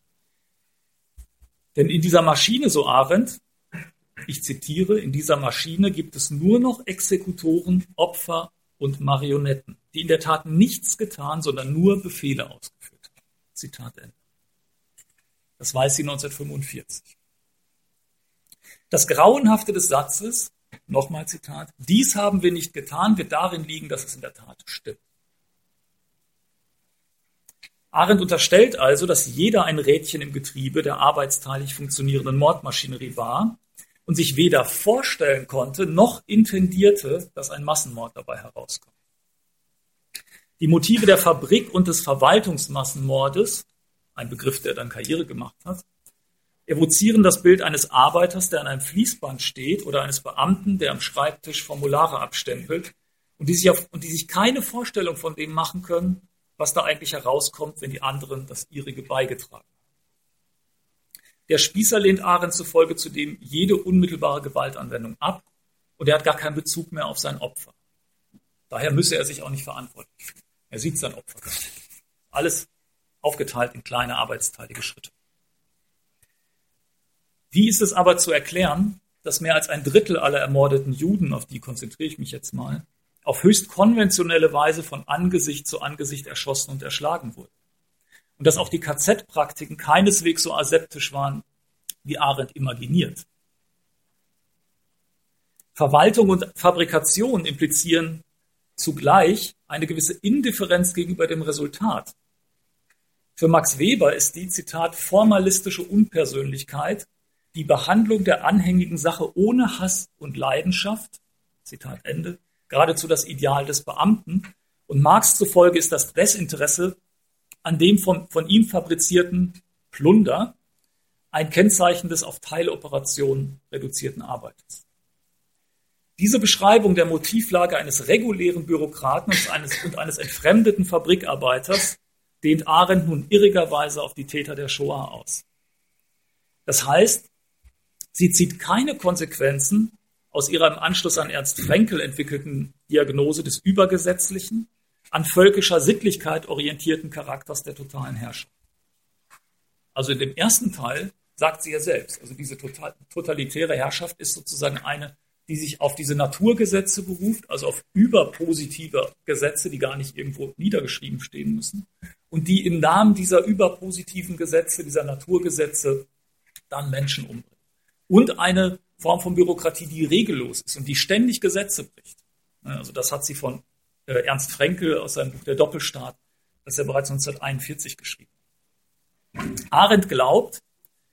Denn in dieser Maschine, so Arendt, ich zitiere, in dieser Maschine gibt es nur noch Exekutoren, Opfer und Marionetten, die in der Tat nichts getan, sondern nur Befehle ausgeführt haben. Zitat Ende. Das weiß sie 1945. Das Grauenhafte des Satzes, nochmal Zitat, dies haben wir nicht getan, wird darin liegen, dass es in der Tat stimmt. Arendt unterstellt also, dass jeder ein Rädchen im Getriebe der arbeitsteilig funktionierenden Mordmaschinerie war und sich weder vorstellen konnte, noch intendierte, dass ein Massenmord dabei herauskommt. Die Motive der Fabrik und des Verwaltungsmassenmordes, ein Begriff, der dann Karriere gemacht hat, evozieren das Bild eines Arbeiters, der an einem Fließband steht, oder eines Beamten, der am Schreibtisch Formulare abstempelt und die sich keine Vorstellung von dem machen können, was da eigentlich herauskommt, wenn die anderen das ihrige beigetragen haben. Der Spießer lehnt Arendt zufolge zudem jede unmittelbare Gewaltanwendung ab und er hat gar keinen Bezug mehr auf sein Opfer. Daher müsse er sich auch nicht verantwortlich fühlen. Er sieht sein Opfer gar nicht. Alles aufgeteilt in kleine arbeitsteilige Schritte. Wie ist es aber zu erklären, dass mehr als ein Drittel aller ermordeten Juden, auf die konzentriere ich mich jetzt mal, auf höchst konventionelle Weise von Angesicht zu Angesicht erschossen und erschlagen wurden? Und dass auch die KZ-Praktiken keineswegs so aseptisch waren, wie Arendt imaginiert. Verwaltung und Fabrikation implizieren zugleich eine gewisse Indifferenz gegenüber dem Resultat. Für Max Weber ist die, Zitat, formalistische Unpersönlichkeit die Behandlung der anhängigen Sache ohne Hass und Leidenschaft, Zitat Ende, geradezu das Ideal des Beamten. Und Marx zufolge ist das Desinteresse an dem von ihm fabrizierten Plunder ein Kennzeichen des auf Teiloperationen reduzierten Arbeiters. Diese Beschreibung der Motivlage eines regulären Bürokraten und eines entfremdeten Fabrikarbeiters dehnt Arendt nun irrigerweise auf die Täter der Shoah aus. Das heißt, sie zieht keine Konsequenzen aus ihrer im Anschluss an Ernst Fraenkel entwickelten Diagnose des übergesetzlichen, an völkischer Sittlichkeit orientierten Charakters der totalen Herrschaft. Also in dem ersten Teil sagt sie ja selbst, also diese totalitäre Herrschaft ist sozusagen eine, die sich auf diese Naturgesetze beruft, also auf überpositive Gesetze, die gar nicht irgendwo niedergeschrieben stehen müssen, und die im Namen dieser überpositiven Gesetze, dieser Naturgesetze, dann Menschen umbringt. Und eine Form von Bürokratie, die regellos ist und die ständig Gesetze bricht. Also das hat sie von Ernst Fraenkel aus seinem Buch Der Doppelstaat, das er bereits 1941 geschrieben hat. Arendt glaubt,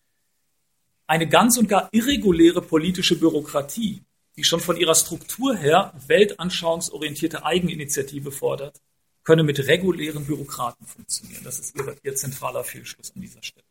eine ganz und gar irreguläre politische Bürokratie, die schon von ihrer Struktur her weltanschauungsorientierte Eigeninitiative fordert, könne mit regulären Bürokraten funktionieren. Das ist ihr zentraler Fehlschluss an dieser Stelle.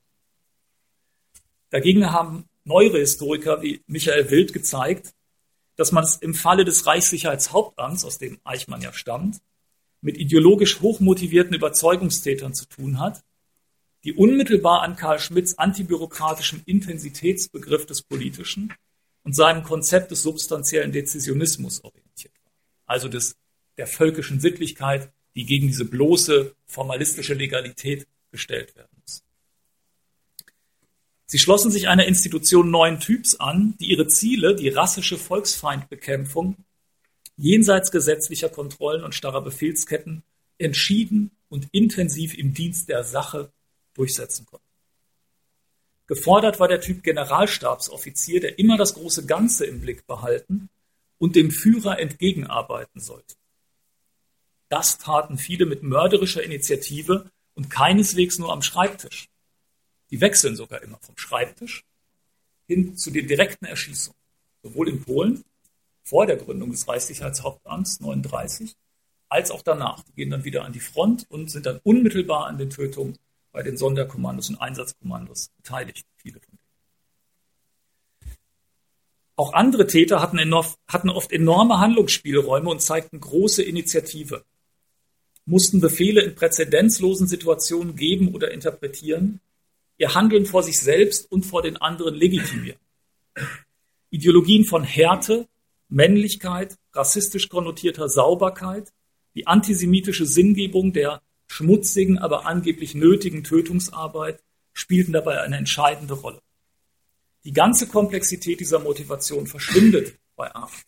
Dagegen haben neuere Historiker wie Michael Wild gezeigt, dass man es im Falle des Reichssicherheitshauptamts, aus dem Eichmann ja stammt, mit ideologisch hochmotivierten Überzeugungstätern zu tun hat, die unmittelbar an Karl Schmitts antibürokratischem Intensitätsbegriff des Politischen und seinem Konzept des substanziellen Dezisionismus orientiert war. Also der völkischen Sittlichkeit, die gegen diese bloße formalistische Legalität gestellt werden muss. Sie schlossen sich einer Institution neuen Typs an, die ihre Ziele, die rassische Volksfeindbekämpfung, jenseits gesetzlicher Kontrollen und starrer Befehlsketten, entschieden und intensiv im Dienst der Sache durchsetzen konnten. Gefordert war der Typ Generalstabsoffizier, der immer das große Ganze im Blick behalten und dem Führer entgegenarbeiten sollte. Das taten viele mit mörderischer Initiative und keineswegs nur am Schreibtisch. Die wechseln sogar immer vom Schreibtisch hin zu den direkten Erschießungen. Sowohl in Polen vor der Gründung des Reichssicherheitshauptamts 1939 als auch danach. Die gehen dann wieder an die Front und sind dann unmittelbar an den Tötungen bei den Sonderkommandos und Einsatzkommandos beteiligt, viele von denen. Auch andere Täter hatten oft enorme Handlungsspielräume und zeigten große Initiative, mussten Befehle in präzedenzlosen Situationen geben oder interpretieren, ihr Handeln vor sich selbst und vor den anderen legitimieren. Ideologien von Härte, Männlichkeit, rassistisch konnotierter Sauberkeit, die antisemitische Sinngebung der schmutzigen, aber angeblich nötigen Tötungsarbeit spielten dabei eine entscheidende Rolle. Die ganze Komplexität dieser Motivation verschwindet bei Arendt.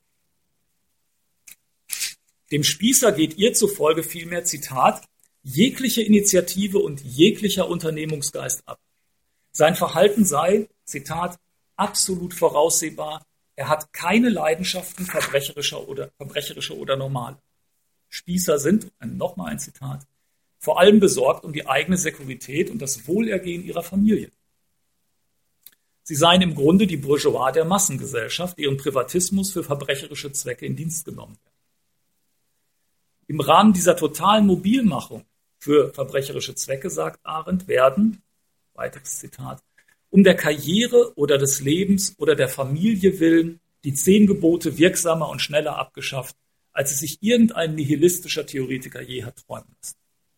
Dem Spießer geht ihr zufolge vielmehr, Zitat, jegliche Initiative und jeglicher Unternehmungsgeist ab. Sein Verhalten sei, Zitat, absolut voraussehbar, er hat keine Leidenschaften verbrecherischer oder normale. Spießer sind, nochmal ein Zitat, vor allem besorgt um die eigene Sekurität und das Wohlergehen ihrer Familie. Sie seien im Grunde die Bourgeois der Massengesellschaft, deren Privatismus für verbrecherische Zwecke in Dienst genommen wird. Im Rahmen dieser totalen Mobilmachung für verbrecherische Zwecke, sagt Arendt, werden, weiteres Zitat, um der Karriere oder des Lebens oder der Familie willen die 10 Gebote wirksamer und schneller abgeschafft, als es sich irgendein nihilistischer Theoretiker je hat träumen lassen.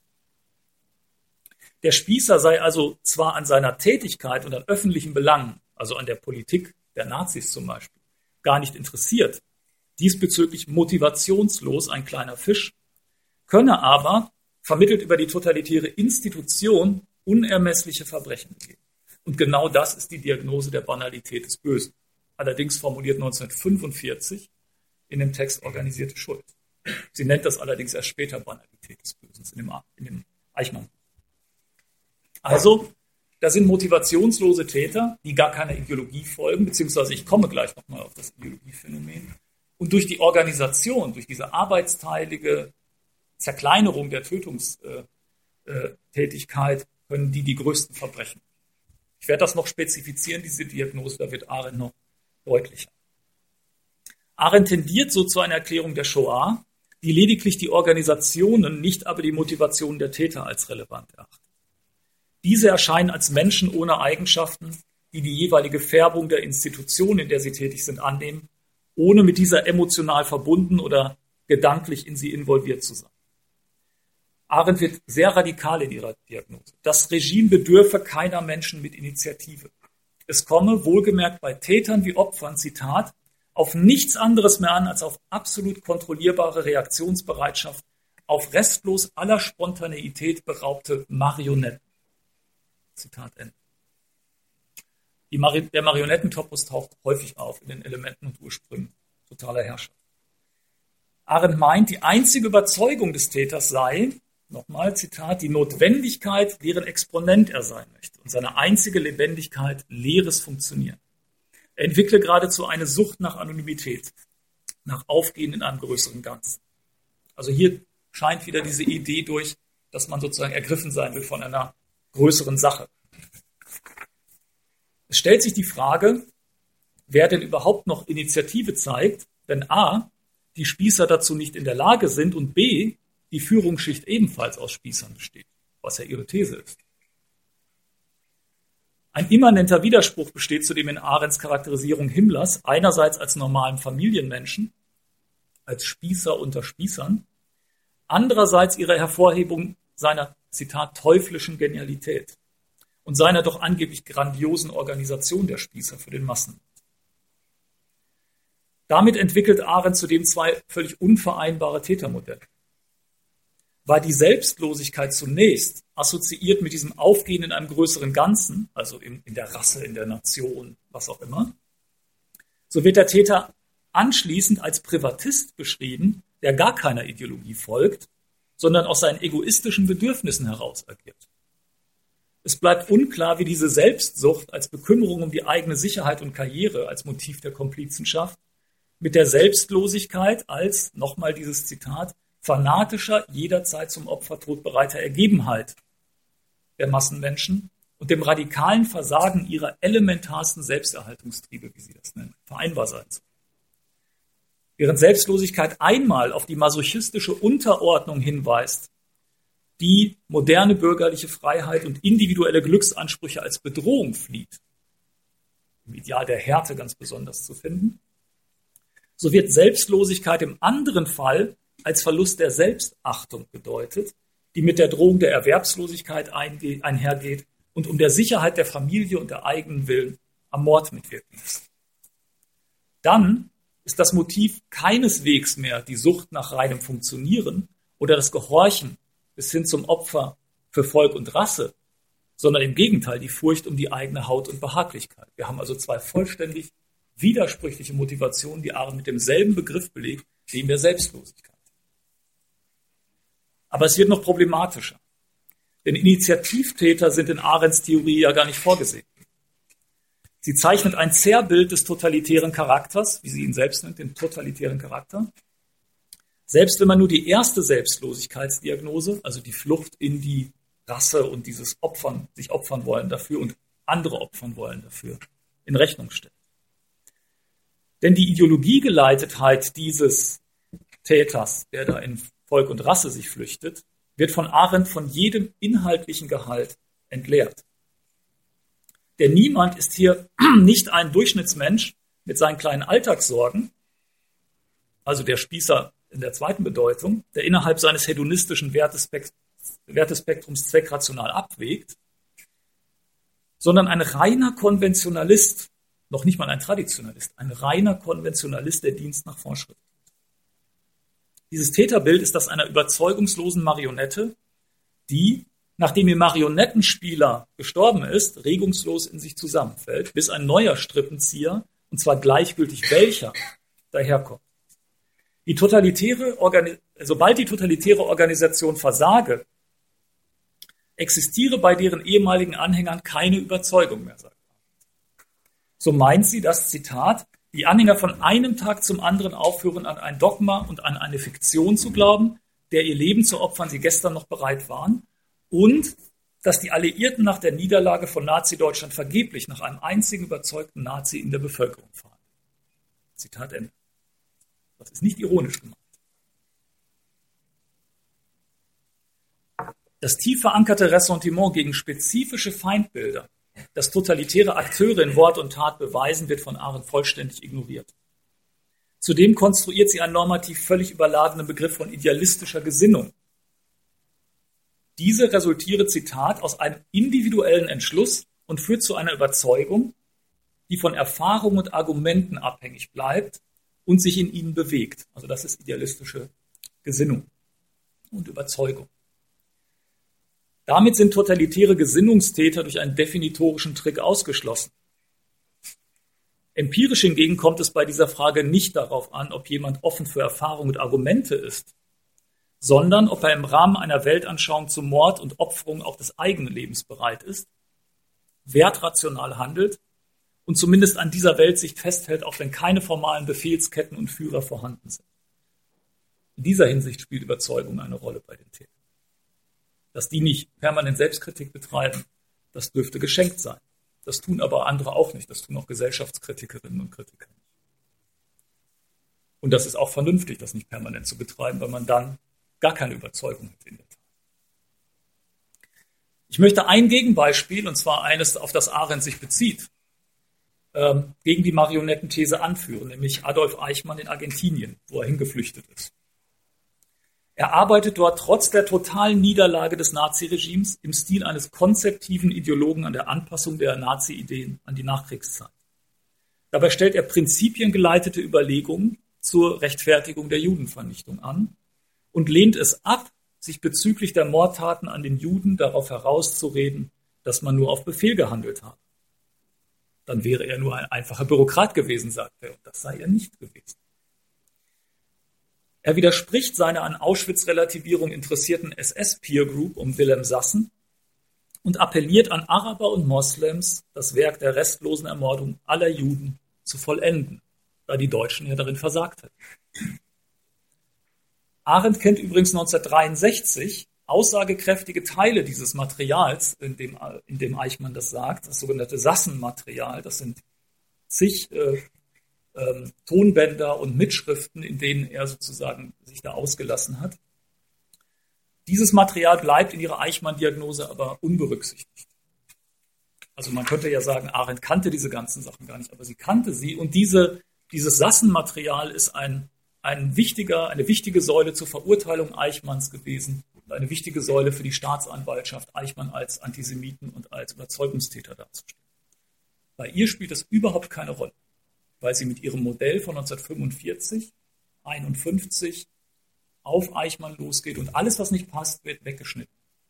Der Spießer sei also zwar an seiner Tätigkeit und an öffentlichen Belangen, also an der Politik der Nazis zum Beispiel, gar nicht interessiert, diesbezüglich motivationslos ein kleiner Fisch, könne aber, vermittelt über die totalitäre Institution, unermessliche Verbrechen begehen. Und genau das ist die Diagnose der Banalität des Bösen. Allerdings formuliert 1945 in dem Text organisierte Schuld. Sie nennt das allerdings erst später Banalität des Bösen in dem Eichmann. Also, da sind motivationslose Täter, die gar keiner Ideologie folgen, beziehungsweise ich komme gleich nochmal auf das Ideologiephänomen. Und durch die Organisation, durch diese arbeitsteilige Zerkleinerung der Tötungstätigkeit können die größten Verbrechen. Ich werde das noch spezifizieren, diese Diagnose, da wird Arendt noch deutlicher. Arendt tendiert so zu einer Erklärung der Shoah, die lediglich die Organisationen, nicht aber die Motivationen der Täter als relevant erachtet. Diese erscheinen als Menschen ohne Eigenschaften, die die jeweilige Färbung der Institution, in der sie tätig sind, annehmen, ohne mit dieser emotional verbunden oder gedanklich in sie involviert zu sein. Arendt wird sehr radikal in ihrer Diagnose. Das Regime bedürfe keiner Menschen mit Initiative. Es komme, wohlgemerkt bei Tätern wie Opfern, Zitat, auf nichts anderes mehr an als auf absolut kontrollierbare Reaktionsbereitschaft, auf restlos aller Spontaneität beraubte Marionetten. Zitat Ende. Der Marionettentopos taucht häufig auf in den Elementen und Ursprüngen totaler Herrschaft. Arendt meint, die einzige Überzeugung des Täters sei, nochmal Zitat, die Notwendigkeit, deren Exponent er sein möchte und seine einzige Lebendigkeit leeres Funktionieren. Er entwickle geradezu eine Sucht nach Anonymität, nach Aufgehen in einem größeren Ganzen. Also hier scheint wieder diese Idee durch, dass man sozusagen ergriffen sein will von einer größeren Sache. Es stellt sich die Frage, wer denn überhaupt noch Initiative zeigt, wenn a, die Spießer dazu nicht in der Lage sind und b, die Führungsschicht ebenfalls aus Spießern besteht, was ja ihre These ist. Ein immanenter Widerspruch besteht zudem in Arendts Charakterisierung Himmlers, einerseits als normalen Familienmenschen, als Spießer unter Spießern, andererseits ihre Hervorhebung seiner, Zitat, teuflischen Genialität und seiner doch angeblich grandiosen Organisation der Spießer für den Massen. Damit entwickelt Arendt zudem zwei völlig unvereinbare Tätermodelle. War die Selbstlosigkeit zunächst assoziiert mit diesem Aufgehen in einem größeren Ganzen, also in der Rasse, in der Nation, was auch immer, so wird der Täter anschließend als Privatist beschrieben, der gar keiner Ideologie folgt, sondern aus seinen egoistischen Bedürfnissen heraus agiert. Es bleibt unklar, wie diese Selbstsucht als Bekümmerung um die eigene Sicherheit und Karriere, als Motiv der Komplizenschaft, mit der Selbstlosigkeit als, nochmal dieses Zitat, fanatischer, jederzeit zum Opfertod bereiter Ergebenheit der Massenmenschen und dem radikalen Versagen ihrer elementarsten Selbsterhaltungstriebe, wie sie das nennen, vereinbar sein soll. Während Selbstlosigkeit einmal auf die masochistische Unterordnung hinweist, die moderne bürgerliche Freiheit und individuelle Glücksansprüche als Bedrohung flieht, im Ideal der Härte ganz besonders zu finden, so wird Selbstlosigkeit im anderen Fall als Verlust der Selbstachtung gedeutet, die mit der Drohung der Erwerbslosigkeit einhergeht und um der Sicherheit der Familie und der eigenen Willen am Mord mitwirken lässt. Dann ist das Motiv keineswegs mehr die Sucht nach reinem Funktionieren oder das Gehorchen bis hin zum Opfer für Volk und Rasse, sondern im Gegenteil die Furcht um die eigene Haut und Behaglichkeit. Wir haben also zwei vollständig widersprüchliche Motivationen, die Arendt mit demselben Begriff belegt, dem der Selbstlosigkeit. Aber es wird noch problematischer. Denn Initiativtäter sind in Arendts Theorie ja gar nicht vorgesehen. Sie zeichnet ein Zerrbild des totalitären Charakters, wie sie ihn selbst nennt, den totalitären Charakter. Selbst wenn man nur die erste Selbstlosigkeitsdiagnose, also die Flucht in die Rasse und dieses Opfern, sich opfern wollen dafür und andere opfern wollen dafür, in Rechnung stellt. Denn die Ideologiegeleitetheit dieses Täters, der da in Volk und Rasse sich flüchtet, wird von Arendt von jedem inhaltlichen Gehalt entleert. Denn niemand ist hier nicht ein Durchschnittsmensch mit seinen kleinen Alltagssorgen, also der Spießer in der zweiten Bedeutung, der innerhalb seines hedonistischen Wertespektrums zweckrational abwägt, sondern ein reiner Konventionalist, noch nicht mal ein Traditionalist, ein reiner Konventionalist, der Dienst nach Vorschrift. Dieses Täterbild ist das einer überzeugungslosen Marionette, die, nachdem ihr Marionettenspieler gestorben ist, regungslos in sich zusammenfällt, bis ein neuer Strippenzieher, und zwar gleichgültig welcher, daherkommt. Sobald die totalitäre Organisation versage, existiere bei deren ehemaligen Anhängern keine Überzeugung mehr, sagt er. So meint sie, dass, Zitat, die Anhänger von einem Tag zum anderen aufhören, an ein Dogma und an eine Fiktion zu glauben, der ihr Leben zu opfern sie gestern noch bereit waren, und dass die Alliierten nach der Niederlage von Nazi-Deutschland vergeblich nach einem einzigen überzeugten Nazi in der Bevölkerung fahren. Zitat Ende. Das ist nicht ironisch gemeint. Das tief verankerte Ressentiment gegen spezifische Feindbilder, das totalitäre Akteure in Wort und Tat beweisen, wird von Arendt vollständig ignoriert. Zudem konstruiert sie einen normativ völlig überladenen Begriff von idealistischer Gesinnung. Diese resultiere, Zitat, aus einem individuellen Entschluss und führt zu einer Überzeugung, die von Erfahrung und Argumenten abhängig bleibt und sich in ihnen bewegt. Also das ist idealistische Gesinnung und Überzeugung. Damit sind totalitäre Gesinnungstäter durch einen definitorischen Trick ausgeschlossen. Empirisch hingegen kommt es bei dieser Frage nicht darauf an, ob jemand offen für Erfahrung und Argumente ist, sondern ob er im Rahmen einer Weltanschauung zu Mord und Opferung auch des eigenen Lebens bereit ist, wertrational handelt und zumindest an dieser Weltsicht festhält, auch wenn keine formalen Befehlsketten und Führer vorhanden sind. In dieser Hinsicht spielt Überzeugung eine Rolle bei den Tätern. Dass die nicht permanent Selbstkritik betreiben, das dürfte geschenkt sein. Das tun aber andere auch nicht. Das tun auch Gesellschaftskritikerinnen und Kritiker nicht. Und das ist auch vernünftig, das nicht permanent zu betreiben, weil man dann gar keine Überzeugung hat in der Tat. Ich möchte ein Gegenbeispiel, und zwar eines, auf das Arendt sich bezieht, gegen die Marionettenthese anführen, nämlich Adolf Eichmann in Argentinien, wo er hingeflüchtet ist. Er arbeitet dort trotz der totalen Niederlage des Naziregimes im Stil eines konzeptiven Ideologen an der Anpassung der Nazi-Ideen an die Nachkriegszeit. Dabei stellt er prinzipiengeleitete Überlegungen zur Rechtfertigung der Judenvernichtung an und lehnt es ab, sich bezüglich der Mordtaten an den Juden darauf herauszureden, dass man nur auf Befehl gehandelt habe. Dann wäre er nur ein einfacher Bürokrat gewesen, sagt er, und das sei er nicht gewesen. Er widerspricht seiner an Auschwitz-Relativierung interessierten SS-Peer-Group um Wilhelm Sassen und appelliert an Araber und Moslems, das Werk der restlosen Ermordung aller Juden zu vollenden, da die Deutschen ja darin versagt hätten. Arendt kennt übrigens 1963 aussagekräftige Teile dieses Materials, in dem Eichmann das sagt, das sogenannte Sassen-Material. Das sind zig Tonbänder und Mitschriften, in denen er sozusagen sich da ausgelassen hat. Dieses Material bleibt in ihrer Eichmann-Diagnose aber unberücksichtigt. Also man könnte ja sagen, Arendt kannte diese ganzen Sachen gar nicht, aber sie kannte sie, und dieses Sassen-Material ist eine wichtige Säule zur Verurteilung Eichmanns gewesen und eine wichtige Säule für die Staatsanwaltschaft, Eichmann als Antisemiten und als Überzeugungstäter darzustellen. Bei ihr spielt das überhaupt keine Rolle, weil sie mit ihrem Modell von 1945, 51 auf Eichmann losgeht und alles, was nicht passt, wird weggeschnitten.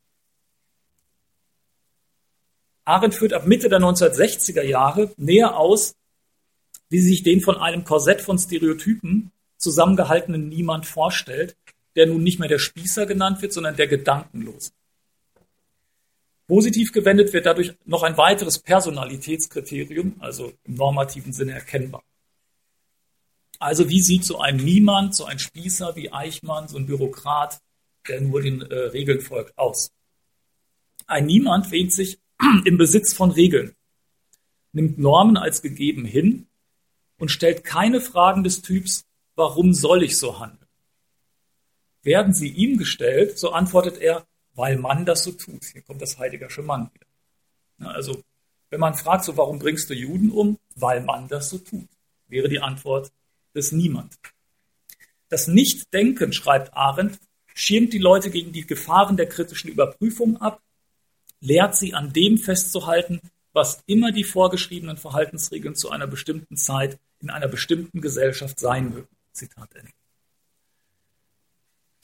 Arendt führt ab Mitte der 1960er Jahre näher aus, wie sie sich den von einem Korsett von Stereotypen zusammengehaltenen Niemand vorstellt, der nun nicht mehr der Spießer genannt wird, sondern der Gedankenlose. Positiv gewendet wird dadurch noch ein weiteres Personalitätskriterium, also im normativen Sinne erkennbar. Also wie sieht so ein Niemand, so ein Spießer wie Eichmann, so ein Bürokrat, der nur den Regeln folgt, aus? Ein Niemand wähnt sich im Besitz von Regeln, nimmt Normen als gegeben hin und stellt keine Fragen des Typs, warum soll ich so handeln? Werden sie ihm gestellt, so antwortet er, weil man das so tut. Hier kommt das Heideggersche Mann wieder. Ja, also, wenn man fragt, so, warum bringst du Juden um? Weil man das so tut, wäre die Antwort des Niemand. Das Nichtdenken, schreibt Arendt, schirmt die Leute gegen die Gefahren der kritischen Überprüfung ab, lehrt sie an dem festzuhalten, was immer die vorgeschriebenen Verhaltensregeln zu einer bestimmten Zeit in einer bestimmten Gesellschaft sein mögen. Zitat Ende.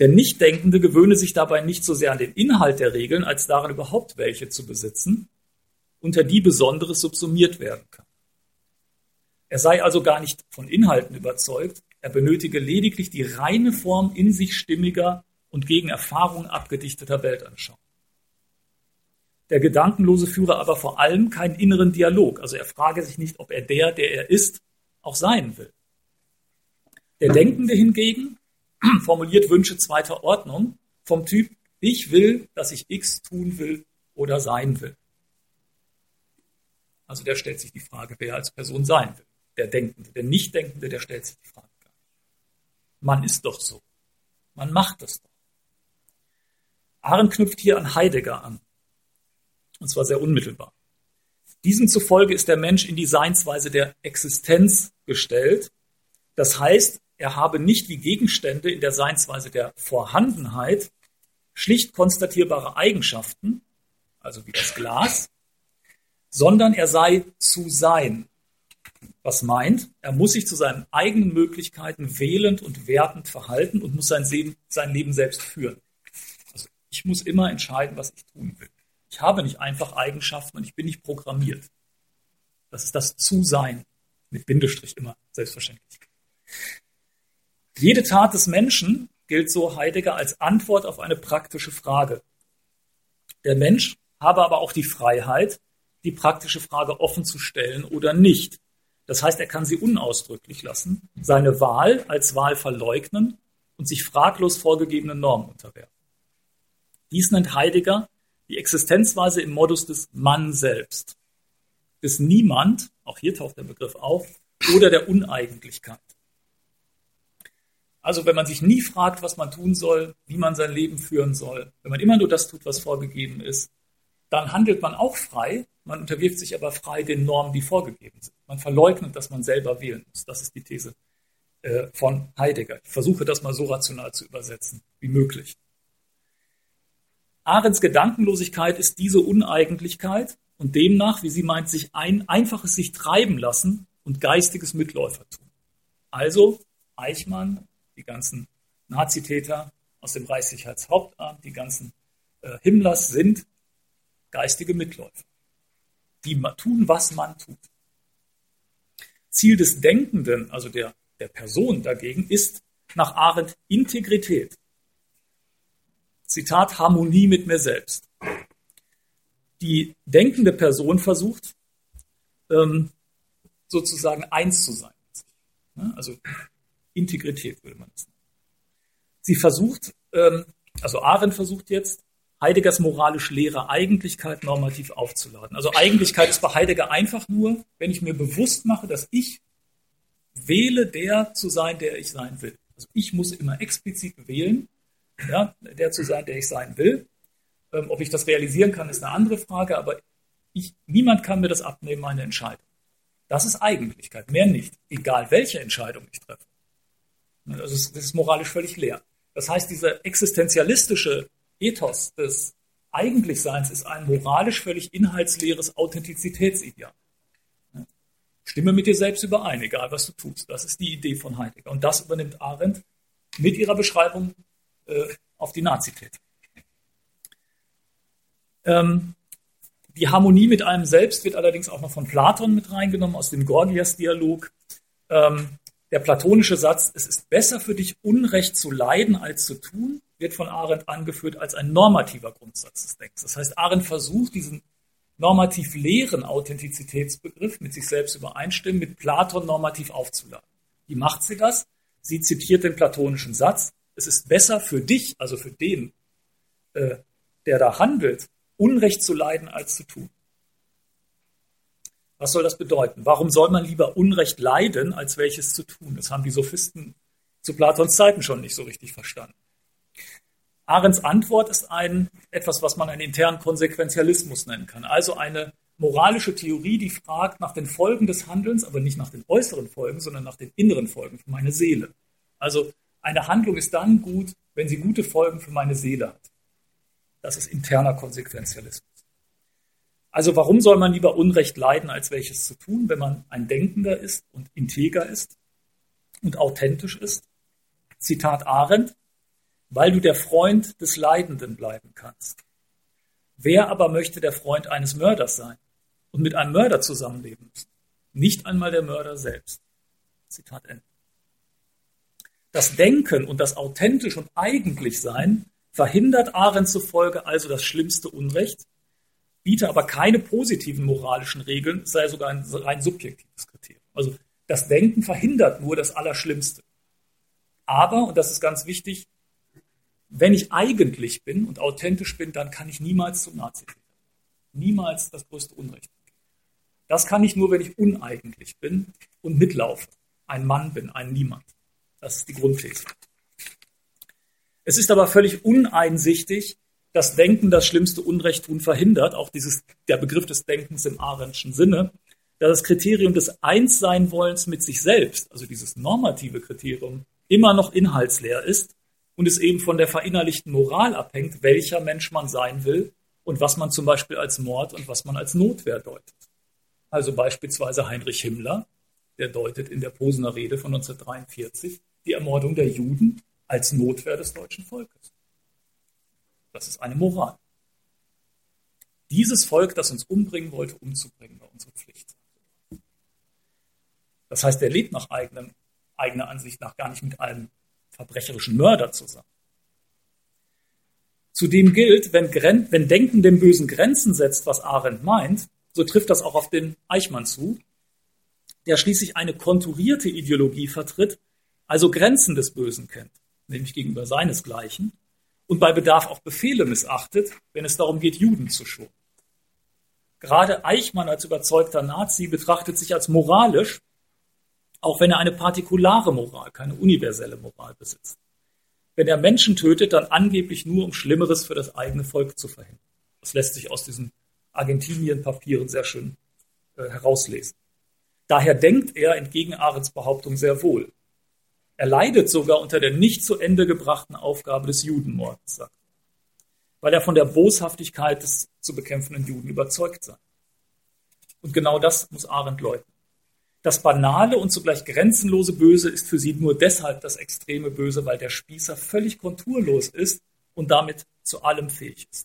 Der Nichtdenkende gewöhne sich dabei nicht so sehr an den Inhalt der Regeln, als daran überhaupt welche zu besitzen, unter die Besonderes subsumiert werden kann. Er sei also gar nicht von Inhalten überzeugt, er benötige lediglich die reine Form in sich stimmiger und gegen Erfahrung abgedichteter Weltanschauung. Der Gedankenlose führe aber vor allem keinen inneren Dialog, also er frage sich nicht, ob er der er ist, auch sein will. Der Denkende hingegen formuliert Wünsche zweiter Ordnung vom Typ, ich will, dass ich X tun will oder sein will. Also der stellt sich die Frage, wer er als Person sein will. Der Denkende, der Nichtdenkende, der stellt sich die Frage gar nicht. Man ist doch so. Man macht das doch. Arendt knüpft hier an Heidegger an. Und zwar sehr unmittelbar. Diesem zufolge ist der Mensch in die Seinsweise der Existenz gestellt. Das heißt, er habe nicht wie Gegenstände in der Seinsweise der Vorhandenheit schlicht konstatierbare Eigenschaften, also wie das Glas, sondern er sei zu sein. Was meint, er muss sich zu seinen eigenen Möglichkeiten wählend und wertend verhalten und muss sein Leben selbst führen. Also ich muss immer entscheiden, was ich tun will. Ich habe nicht einfach Eigenschaften und ich bin nicht programmiert. Das ist das Zu-Sein, mit Bindestrich immer, selbstverständlich. Jede Tat des Menschen gilt so Heidegger als Antwort auf eine praktische Frage. Der Mensch habe aber auch die Freiheit, die praktische Frage offen zu stellen oder nicht. Das heißt, er kann sie unausdrücklich lassen, seine Wahl als Wahl verleugnen und sich fraglos vorgegebenen Normen unterwerfen. Dies nennt Heidegger die Existenzweise im Modus des Mann selbst, des Niemand, auch hier taucht der Begriff auf, oder der Uneigentlichkeit. Also wenn man sich nie fragt, was man tun soll, wie man sein Leben führen soll, wenn man immer nur das tut, was vorgegeben ist, dann handelt man auch frei, man unterwirft sich aber frei den Normen, die vorgegeben sind. Man verleugnet, dass man selber wählen muss. Das ist die These von Heidegger. Ich versuche das mal so rational zu übersetzen wie möglich. Arendts Gedankenlosigkeit ist diese Uneigentlichkeit und demnach, wie sie meint, einfaches sich treiben lassen und geistiges Mitläufertum. Also Eichmann, die ganzen Nazitäter aus dem Reichssicherheitshauptamt, die ganzen Himmlers sind geistige Mitläufer. Die tun, was man tut. Ziel des Denkenden, also der Person dagegen, ist nach Arendt Integrität. Zitat, Harmonie mit mir selbst. Die denkende Person versucht, sozusagen eins zu sein. Also Integrität würde man das nennen. Sie versucht, also Arendt versucht jetzt, Heideggers moralisch leere Eigentlichkeit normativ aufzuladen. Also Eigentlichkeit ist bei Heidegger einfach nur, wenn ich mir bewusst mache, dass ich wähle, der zu sein, der ich sein will. Also ich muss immer explizit wählen, ja, der zu sein, der ich sein will. Ob ich das realisieren kann, ist eine andere Frage, aber niemand kann mir das abnehmen, meine Entscheidung. Das ist Eigentlichkeit, mehr nicht. Egal welche Entscheidung ich treffe. Also das ist moralisch völlig leer. Das heißt, dieser existenzialistische Ethos des Eigentlichseins ist ein moralisch völlig inhaltsleeres Authentizitätsideal. Stimme mit dir selbst überein, egal was du tust. Das ist die Idee von Heidegger. Und das übernimmt Arendt mit ihrer Beschreibung auf die Nazität. Die Harmonie mit einem selbst wird allerdings auch noch von Platon mit reingenommen, aus dem Gorgias-Dialog. Der platonische Satz, es ist besser für dich, Unrecht zu leiden, als zu tun, wird von Arendt angeführt als ein normativer Grundsatz des Denkens. Das heißt, Arendt versucht, diesen normativ leeren Authentizitätsbegriff mit sich selbst übereinstimmen, mit Platon normativ aufzuladen. Wie macht sie das? Sie zitiert den platonischen Satz, es ist besser für dich, also für den, der da handelt, Unrecht zu leiden, als zu tun. Was soll das bedeuten? Warum soll man lieber Unrecht leiden, als welches zu tun? Das haben die Sophisten zu Platons Zeiten schon nicht so richtig verstanden. Arendts Antwort ist etwas, was man einen internen Konsequenzialismus nennen kann. Also eine moralische Theorie, die fragt nach den Folgen des Handelns, aber nicht nach den äußeren Folgen, sondern nach den inneren Folgen für meine Seele. Also eine Handlung ist dann gut, wenn sie gute Folgen für meine Seele hat. Das ist interner Konsequenzialismus. Also warum soll man lieber Unrecht leiden, als welches zu tun, wenn man ein Denkender ist und integer ist und authentisch ist? Zitat Arendt: weil du der Freund des Leidenden bleiben kannst. Wer aber möchte der Freund eines Mörders sein und mit einem Mörder zusammenleben müssen? Nicht einmal der Mörder selbst. Zitat Ende. Das Denken und das authentisch und eigentlich Sein verhindert Arendt zufolge also das schlimmste Unrecht, biete aber keine positiven moralischen Regeln, es sei sogar ein rein subjektives Kriterium. Also das Denken verhindert nur das Allerschlimmste. Aber, und das ist ganz wichtig, wenn ich eigentlich bin und authentisch bin, dann kann ich niemals zum Nazi-Täter. Niemals das größte Unrecht. Das kann ich nur, wenn ich uneigentlich bin und mitlaufe. Ein Mann bin, ein Niemand. Das ist die Grundthese. Es ist aber völlig uneinsichtig, dass Denken das schlimmste Unrecht tun verhindert, auch der Begriff des Denkens im Arendtschen Sinne, da das Kriterium des Einssein-Wollens mit sich selbst, also dieses normative Kriterium, immer noch inhaltsleer ist und es eben von der verinnerlichten Moral abhängt, welcher Mensch man sein will und was man zum Beispiel als Mord und was man als Notwehr deutet. Also beispielsweise Heinrich Himmler, der deutet in der Posener Rede von 1943 die Ermordung der Juden als Notwehr des deutschen Volkes. Das ist eine Moral. Dieses Volk, das uns umbringen wollte, umzubringen, war unsere Pflicht. Das heißt, er lebt nach eigener Ansicht nach gar nicht mit einem verbrecherischen Mörder zusammen. Zudem gilt, wenn Denken dem Bösen Grenzen setzt, was Arendt meint, so trifft das auch auf den Eichmann zu, der schließlich eine konturierte Ideologie vertritt, also Grenzen des Bösen kennt, nämlich gegenüber seinesgleichen, und bei Bedarf auch Befehle missachtet, wenn es darum geht, Juden zu schonen. Gerade Eichmann als überzeugter Nazi betrachtet sich als moralisch, auch wenn er eine partikulare Moral, keine universelle Moral besitzt. Wenn er Menschen tötet, dann angeblich nur, um Schlimmeres für das eigene Volk zu verhindern. Das lässt sich aus diesen Argentinien-Papieren sehr schön herauslesen. Daher denkt er entgegen Arendts Behauptung sehr wohl. Er leidet sogar unter der nicht zu Ende gebrachten Aufgabe des Judenmordes, sagt er, weil er von der Boshaftigkeit des zu bekämpfenden Juden überzeugt sei. Und genau das muss Arendt leugnen. Das banale und zugleich grenzenlose Böse ist für sie nur deshalb das extreme Böse, weil der Spießer völlig konturlos ist und damit zu allem fähig ist.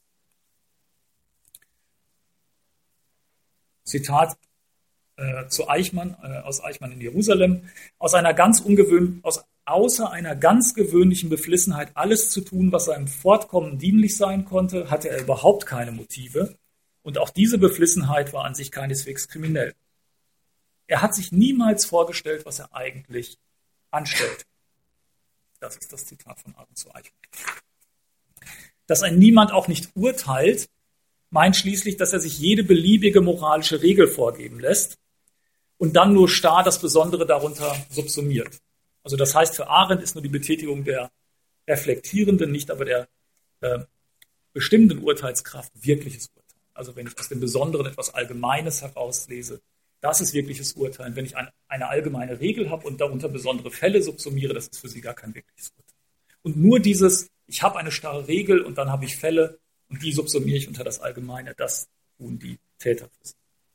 Zitat zu Eichmann, aus Eichmann in Jerusalem: Außer einer ganz gewöhnlichen Beflissenheit, alles zu tun, was seinem Fortkommen dienlich sein konnte, hatte er überhaupt keine Motive. Und auch diese Beflissenheit war an sich keineswegs kriminell. Er hat sich niemals vorgestellt, was er eigentlich anstellt. Das ist das Zitat von Arendt zu Eichmann. Dass ein Niemand auch nicht urteilt, meint schließlich, dass er sich jede beliebige moralische Regel vorgeben lässt und dann nur starr das Besondere darunter subsumiert. Also das heißt, für Arendt ist nur die Betätigung der reflektierenden, nicht aber der bestimmenden Urteilskraft wirkliches Urteil. Also wenn ich aus dem Besonderen etwas Allgemeines herauslese, das ist wirkliches Urteil. Wenn ich eine allgemeine Regel habe und darunter besondere Fälle subsumiere, das ist für sie gar kein wirkliches Urteil. Und nur dieses, ich habe eine starre Regel und dann habe ich Fälle und die subsumiere ich unter das Allgemeine, das tun die Täter für sie.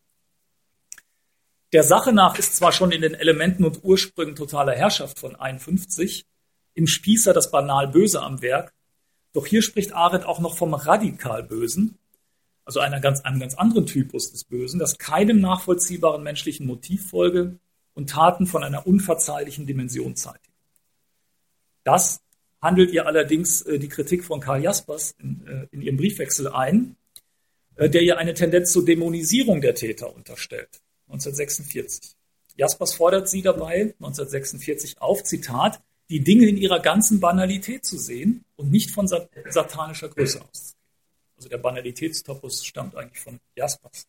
Der Sache nach ist zwar schon in den Elementen und Ursprüngen totaler Herrschaft von 51 im Spießer das banal Böse am Werk, doch hier spricht Arendt auch noch vom radikal Bösen, also einem ganz anderen Typus des Bösen, das keinem nachvollziehbaren menschlichen Motiv folge und Taten von einer unverzeihlichen Dimension zeitigt. Das handelt ihr allerdings die Kritik von Karl Jaspers in ihrem Briefwechsel ein, der ihr eine Tendenz zur Dämonisierung der Täter unterstellt. 1946. Jaspers fordert sie dabei 1946 auf, Zitat, die Dinge in ihrer ganzen Banalität zu sehen und nicht von satanischer Größe auszugehen. Also der Banalitätstopos stammt eigentlich von Jaspers.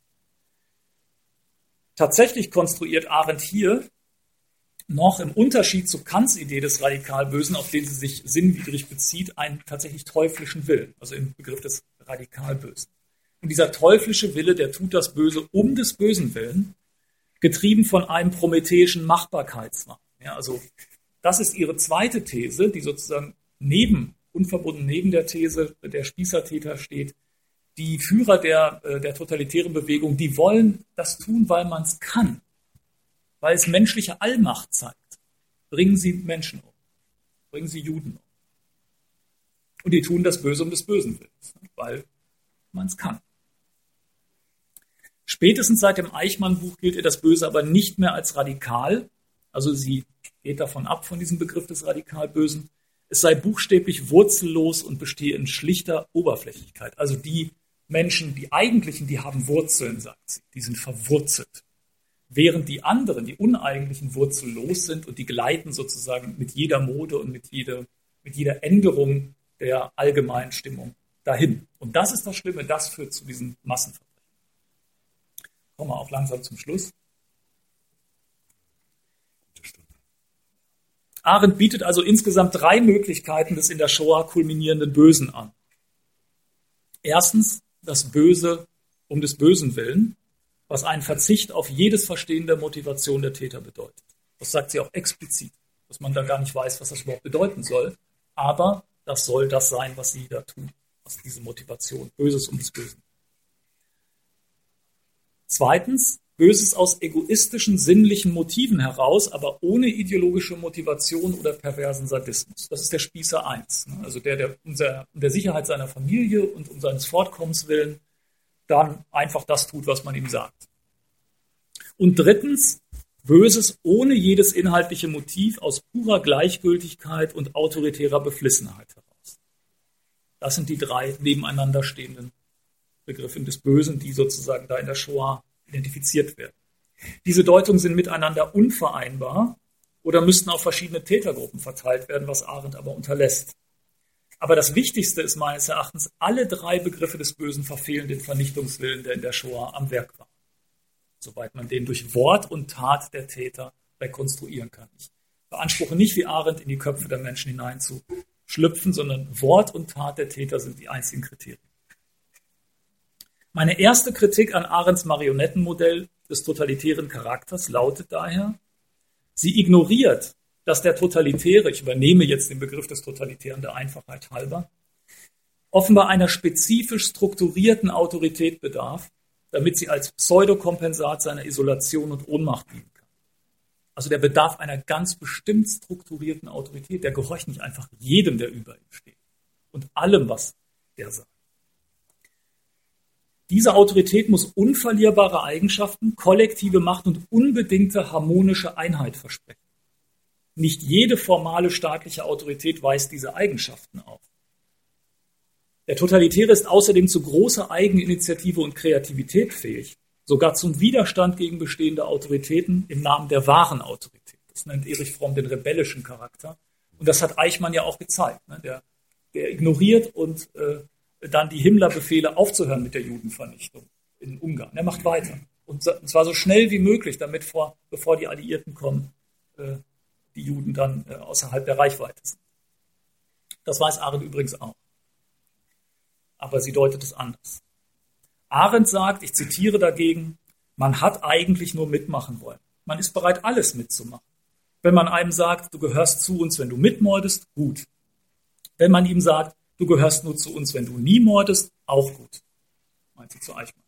Tatsächlich konstruiert Arendt hier noch im Unterschied zu Kants Idee des Radikalbösen, auf den sie sich sinnwidrig bezieht, einen tatsächlich teuflischen Willen, also im Begriff des Radikalbösen. Und dieser teuflische Wille, der tut das Böse um des Bösen willen, getrieben von einem prometheischen Machbarkeitswahn. Ja, also das ist ihre zweite These, die sozusagen unverbunden neben der These der Spießertäter steht. Die Führer der totalitären Bewegung, die wollen das tun, weil man es kann, weil es menschliche Allmacht zeigt. Bringen sie Menschen um, bringen sie Juden um. Und die tun das Böse um des Bösen Willens, weil man es kann. Spätestens seit dem Eichmann-Buch gilt ihr das Böse aber nicht mehr als radikal. Also sie geht davon ab, von diesem Begriff des Radikalbösen. Es sei buchstäblich wurzellos und bestehe in schlichter Oberflächlichkeit. Also die Menschen, die eigentlichen, die haben Wurzeln, sagt sie. Die sind verwurzelt. Während die anderen, die uneigentlichen, wurzellos sind und die gleiten sozusagen mit jeder Mode und mit jeder Änderung der allgemeinen Stimmung dahin. Und das ist das Schlimme, das führt zu diesen Massenverbrechen. Kommen wir auch langsam zum Schluss. Arendt bietet also insgesamt 3 Möglichkeiten des in der Shoah kulminierenden Bösen an. Erstens das Böse um des Bösen willen, was einen Verzicht auf jedes Verstehen der Motivation der Täter bedeutet. Das sagt sie auch explizit, dass man da gar nicht weiß, was das überhaupt bedeuten soll. Aber das soll das sein, was sie da tun, was diese Motivation, Böses um des Bösen. Zweitens, Böses aus egoistischen, sinnlichen Motiven heraus, aber ohne ideologische Motivation oder perversen Sadismus. Das ist der Spießer 1, also der um der Sicherheit seiner Familie und um seines Fortkommens willen dann einfach das tut, was man ihm sagt. Und drittens, Böses ohne jedes inhaltliche Motiv aus purer Gleichgültigkeit und autoritärer Beflissenheit heraus. Das sind die 3 nebeneinander stehenden Begriffe des Bösen, die sozusagen da in der Shoah identifiziert werden. Diese Deutungen sind miteinander unvereinbar oder müssten auf verschiedene Tätergruppen verteilt werden, was Arendt aber unterlässt. Aber das Wichtigste ist meines Erachtens, alle 3 Begriffe des Bösen verfehlen den Vernichtungswillen, der in der Shoah am Werk war. Soweit man den durch Wort und Tat der Täter rekonstruieren kann. Ich beanspruche nicht, wie Arendt, in die Köpfe der Menschen hineinzuschlüpfen, sondern Wort und Tat der Täter sind die einzigen Kriterien. Meine erste Kritik an Arendts Marionettenmodell des totalitären Charakters lautet daher, sie ignoriert, dass der Totalitäre, ich übernehme jetzt den Begriff des Totalitären der Einfachheit halber, offenbar einer spezifisch strukturierten Autorität bedarf, damit sie als Pseudokompensat seiner Isolation und Ohnmacht dienen kann. Also der bedarf einer ganz bestimmt strukturierten Autorität, der gehorcht nicht einfach jedem, der über ihm steht und allem, was der sagt. Diese Autorität muss unverlierbare Eigenschaften, kollektive Macht und unbedingte harmonische Einheit versprechen. Nicht jede formale staatliche Autorität weist diese Eigenschaften auf. Der Totalitäre ist außerdem zu großer Eigeninitiative und Kreativität fähig, sogar zum Widerstand gegen bestehende Autoritäten im Namen der wahren Autorität. Das nennt Erich Fromm den rebellischen Charakter. Und das hat Eichmann ja auch gezeigt. Der ignoriert und dann die Himmler-Befehle aufzuhören mit der Judenvernichtung in Ungarn. Er macht weiter. Und zwar so schnell wie möglich, damit bevor die Alliierten kommen, die Juden dann außerhalb der Reichweite sind. Das weiß Arendt übrigens auch. Aber sie deutet es anders. Arendt sagt, ich zitiere dagegen, man hat eigentlich nur mitmachen wollen. Man ist bereit, alles mitzumachen. Wenn man einem sagt, du gehörst zu uns, wenn du mitmordest, gut. Wenn man ihm sagt, du gehörst nur zu uns, wenn du nie mordest, auch gut. Meint sie zu Eichmann.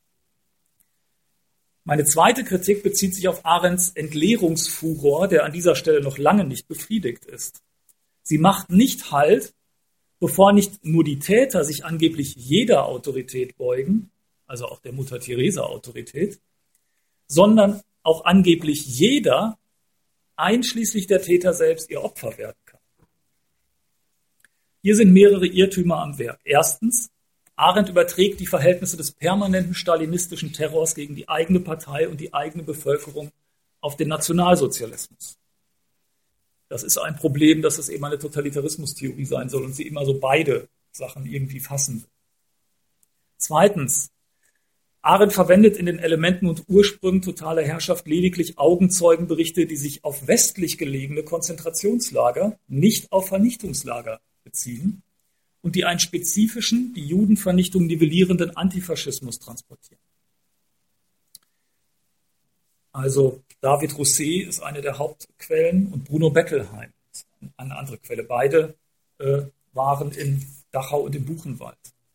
Meine zweite Kritik bezieht sich auf Arendts Entleerungsfuror, der an dieser Stelle noch lange nicht befriedigt ist. Sie macht nicht Halt, bevor nicht nur die Täter sich angeblich jeder Autorität beugen, also auch der Mutter-Theresa-Autorität, sondern auch angeblich jeder, einschließlich der Täter selbst, ihr Opfer werden kann. Hier sind mehrere Irrtümer am Werk. Erstens, Arendt überträgt die Verhältnisse des permanenten stalinistischen Terrors gegen die eigene Partei und die eigene Bevölkerung auf den Nationalsozialismus. Das ist ein Problem, dass es eben eine Totalitarismustheorie sein soll und sie immer so beide Sachen irgendwie fassen will. Zweitens, Arendt verwendet in den Elementen und Ursprüngen totaler Herrschaft lediglich Augenzeugenberichte, die sich auf westlich gelegene Konzentrationslager, nicht auf Vernichtungslager beziehen und die einen spezifischen, die Judenvernichtung nivellierenden Antifaschismus transportieren. Also David Rousset ist eine der Hauptquellen und Bruno Bettelheim ist eine andere Quelle. Beide waren in Dachau und im Buchenwald.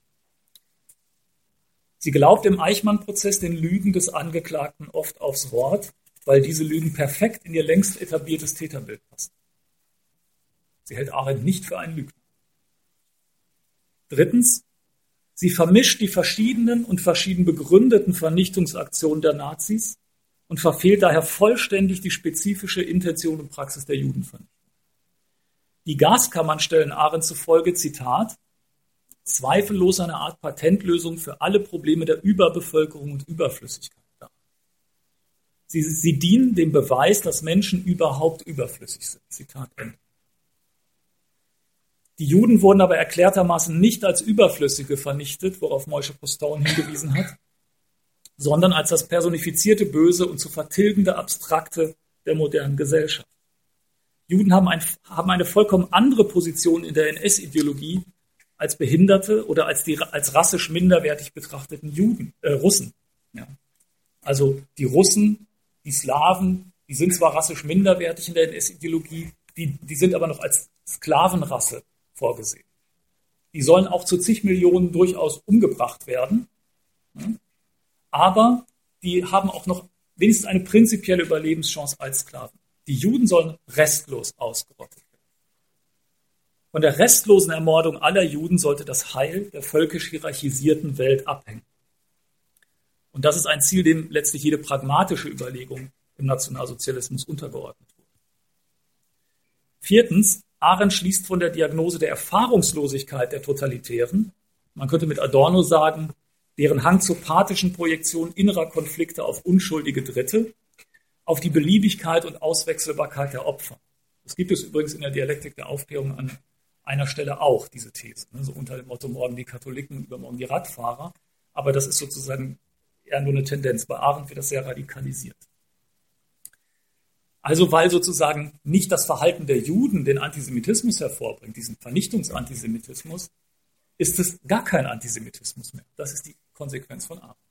Sie glaubt im Eichmann-Prozess den Lügen des Angeklagten oft aufs Wort, weil diese Lügen perfekt in ihr längst etabliertes Täterbild passen. Sie hält Arendt nicht für einen Lügner. Drittens, sie vermischt die verschiedenen und verschieden begründeten Vernichtungsaktionen der Nazis und verfehlt daher vollständig die spezifische Intention und Praxis der Judenvernichtung. Die Gaskammern stellen Arendt zufolge, Zitat, zweifellos eine Art Patentlösung für alle Probleme der Überbevölkerung und Überflüssigkeit dar. Sie dienen dem Beweis, dass Menschen überhaupt überflüssig sind. Zitat Ende. Die Juden wurden aber erklärtermaßen nicht als Überflüssige vernichtet, worauf Moshe Postone hingewiesen hat, sondern als das personifizierte Böse und zu vertilgende Abstrakte der modernen Gesellschaft. Juden haben eine vollkommen andere Position in der NS-Ideologie als Behinderte oder als rassisch minderwertig betrachteten Russen. Ja. Also die Russen, die Slawen, die sind zwar rassisch minderwertig in der NS-Ideologie, die sind aber noch als Sklavenrasse vorgesehen. Die sollen auch zu zig Millionen durchaus umgebracht werden, aber die haben auch noch wenigstens eine prinzipielle Überlebenschance als Sklaven. Die Juden sollen restlos ausgerottet werden. Von der restlosen Ermordung aller Juden sollte das Heil der völkisch hierarchisierten Welt abhängen. Und das ist ein Ziel, dem letztlich jede pragmatische Überlegung im Nationalsozialismus untergeordnet wurde. Viertens, Arendt schließt von der Diagnose der Erfahrungslosigkeit der Totalitären, man könnte mit Adorno sagen, deren Hang zur pathischen Projektion innerer Konflikte auf unschuldige Dritte, auf die Beliebigkeit und Auswechselbarkeit der Opfer. Das gibt es übrigens in der Dialektik der Aufklärung an einer Stelle auch, diese These. So unter dem Motto, morgen die Katholiken, übermorgen die Radfahrer. Aber das ist sozusagen eher nur eine Tendenz. Bei Arendt wird das sehr radikalisiert. Also weil sozusagen nicht das Verhalten der Juden den Antisemitismus hervorbringt, diesen Vernichtungsantisemitismus, ist es gar kein Antisemitismus mehr. Das ist die Konsequenz von Arendt.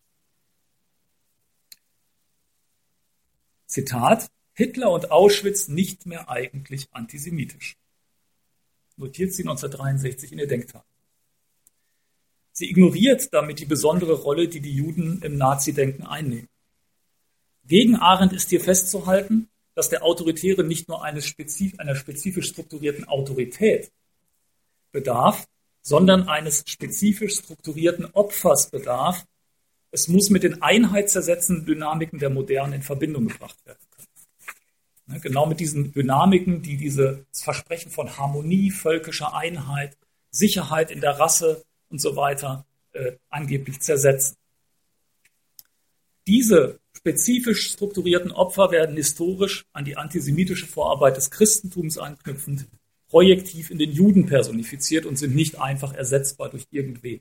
Zitat, Hitler und Auschwitz nicht mehr eigentlich antisemitisch. Notiert sie 1963 in ihr Denktagebuch. Sie ignoriert damit die besondere Rolle, die die Juden im Nazi-Denken einnehmen. Gegen Arendt ist hier festzuhalten, dass der Autoritäre nicht nur einer spezifisch strukturierten Autorität bedarf, sondern eines spezifisch strukturierten Opfers bedarf. Es muss mit den einheitsersetzenden Dynamiken der Moderne in Verbindung gebracht werden können. Genau mit diesen Dynamiken, die dieses Versprechen von Harmonie, völkischer Einheit, Sicherheit in der Rasse und so weiter angeblich zersetzen. Diese spezifisch strukturierten Opfer werden historisch an die antisemitische Vorarbeit des Christentums anknüpfend projektiv in den Juden personifiziert und sind nicht einfach ersetzbar durch irgendwen.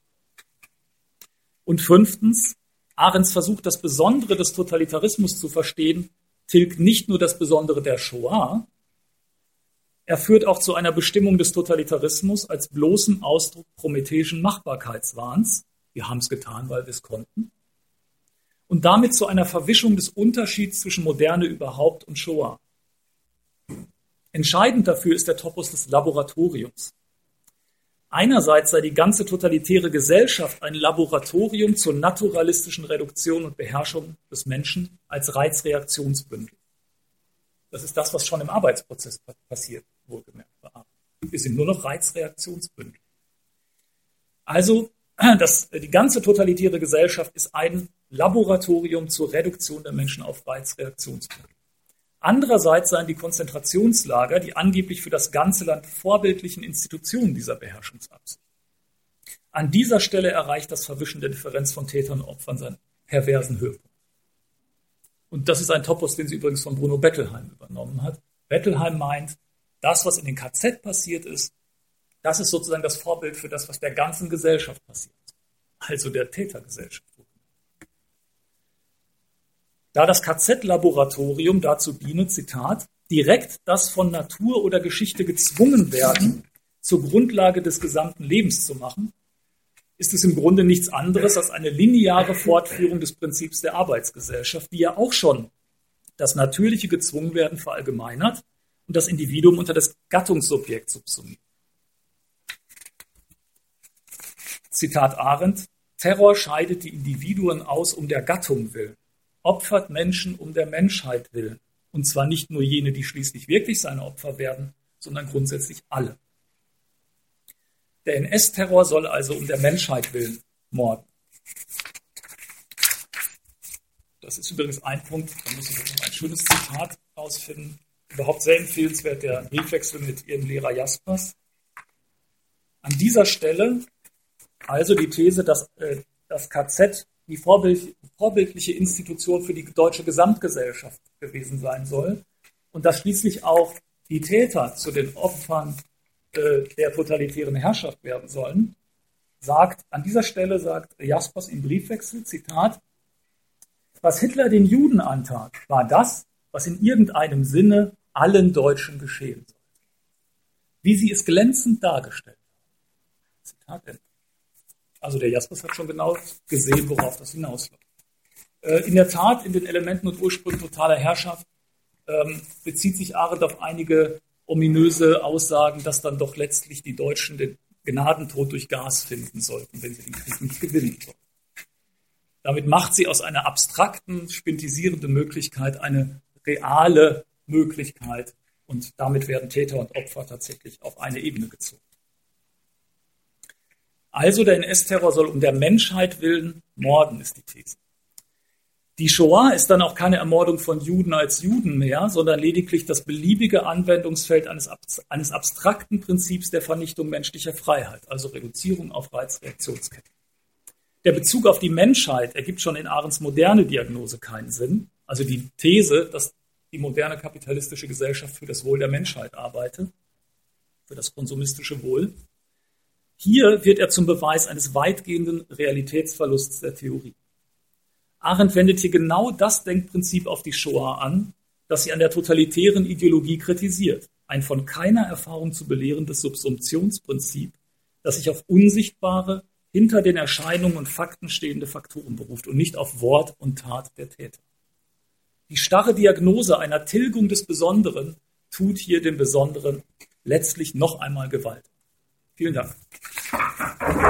Und fünftens, Arendts Versuch, das Besondere des Totalitarismus zu verstehen, tilgt nicht nur das Besondere der Shoah, er führt auch zu einer Bestimmung des Totalitarismus als bloßen Ausdruck prometheischen Machbarkeitswahns. Wir haben es getan, weil wir es konnten. Und damit zu einer Verwischung des Unterschieds zwischen Moderne überhaupt und Shoah. Entscheidend dafür ist der Topos des Laboratoriums. Einerseits sei die ganze totalitäre Gesellschaft ein Laboratorium zur naturalistischen Reduktion und Beherrschung des Menschen als Reizreaktionsbündel. Das ist das, was schon im Arbeitsprozess passiert, wohlgemerkt. Wir sind nur noch Reizreaktionsbündel. Also, die ganze totalitäre Gesellschaft ist ein Laboratorium zur Reduktion der Menschen auf Reizreaktionsbündel. Andererseits seien die Konzentrationslager die angeblich für das ganze Land vorbildlichen Institutionen dieser Beherrschungsabsicht. An dieser Stelle erreicht das Verwischen der Differenz von Tätern und Opfern seinen perversen Höhepunkt. Und das ist ein Topos, den sie übrigens von Bruno Bettelheim übernommen hat. Bettelheim meint, das, was in den KZ passiert ist, das ist sozusagen das Vorbild für das, was der ganzen Gesellschaft passiert. Also der Tätergesellschaft. Da das KZ-Laboratorium dazu diene, Zitat, direkt das von Natur oder Geschichte gezwungen werden, zur Grundlage des gesamten Lebens zu machen, ist es im Grunde nichts anderes als eine lineare Fortführung des Prinzips der Arbeitsgesellschaft, die ja auch schon das natürliche Gezwungenwerden verallgemeinert und das Individuum unter das Gattungssubjekt subsumiert. Zitat Arendt, Terror scheidet die Individuen aus um der Gattung willen, opfert Menschen um der Menschheit willen. Und zwar nicht nur jene, die schließlich wirklich seine Opfer werden, sondern grundsätzlich alle. Der NS-Terror soll also um der Menschheit willen morden. Das ist übrigens ein Punkt, da muss ich jetzt noch ein schönes Zitat rausfinden. Überhaupt sehr empfehlenswert, der Briefwechsel mit ihrem Lehrer Jaspers. An dieser Stelle also die These, dass das KZ die vorbildliche Institution für die deutsche Gesamtgesellschaft gewesen sein soll und dass schließlich auch die Täter zu den Opfern der totalitären Herrschaft werden sollen, an dieser Stelle sagt Jaspers im Briefwechsel, Zitat, was Hitler den Juden antat, war das, was in irgendeinem Sinne allen Deutschen geschehen sollte. Wie sie es glänzend dargestellt haben. Zitat Ende. Also der Jaspers hat schon genau gesehen, worauf das hinausläuft. In der Tat, in den Elementen und Ursprüngen totaler Herrschaft bezieht sich Arendt auf einige ominöse Aussagen, dass dann doch letztlich die Deutschen den Gnadentod durch Gas finden sollten, wenn sie den Krieg nicht gewinnen sollten. Damit macht sie aus einer abstrakten, spintisierenden Möglichkeit eine reale Möglichkeit und damit werden Täter und Opfer tatsächlich auf eine Ebene gezogen. Also der NS-Terror soll um der Menschheit willen morden, ist die These. Die Shoah ist dann auch keine Ermordung von Juden als Juden mehr, sondern lediglich das beliebige Anwendungsfeld eines abstrakten Prinzips der Vernichtung menschlicher Freiheit, also Reduzierung auf Reizreaktionsketten. Der Bezug auf die Menschheit ergibt schon in Arendts moderne Diagnose keinen Sinn, also die These, dass die moderne kapitalistische Gesellschaft für das Wohl der Menschheit arbeite, für das konsumistische Wohl. Hier wird er zum Beweis eines weitgehenden Realitätsverlusts der Theorie. Arendt wendet hier genau das Denkprinzip auf die Shoah an, das sie an der totalitären Ideologie kritisiert. Ein von keiner Erfahrung zu belehrendes Subsumptionsprinzip, das sich auf unsichtbare, hinter den Erscheinungen und Fakten stehende Faktoren beruft und nicht auf Wort und Tat der Täter. Die starre Diagnose einer Tilgung des Besonderen tut hier dem Besonderen letztlich noch einmal Gewalt. Vielen Dank.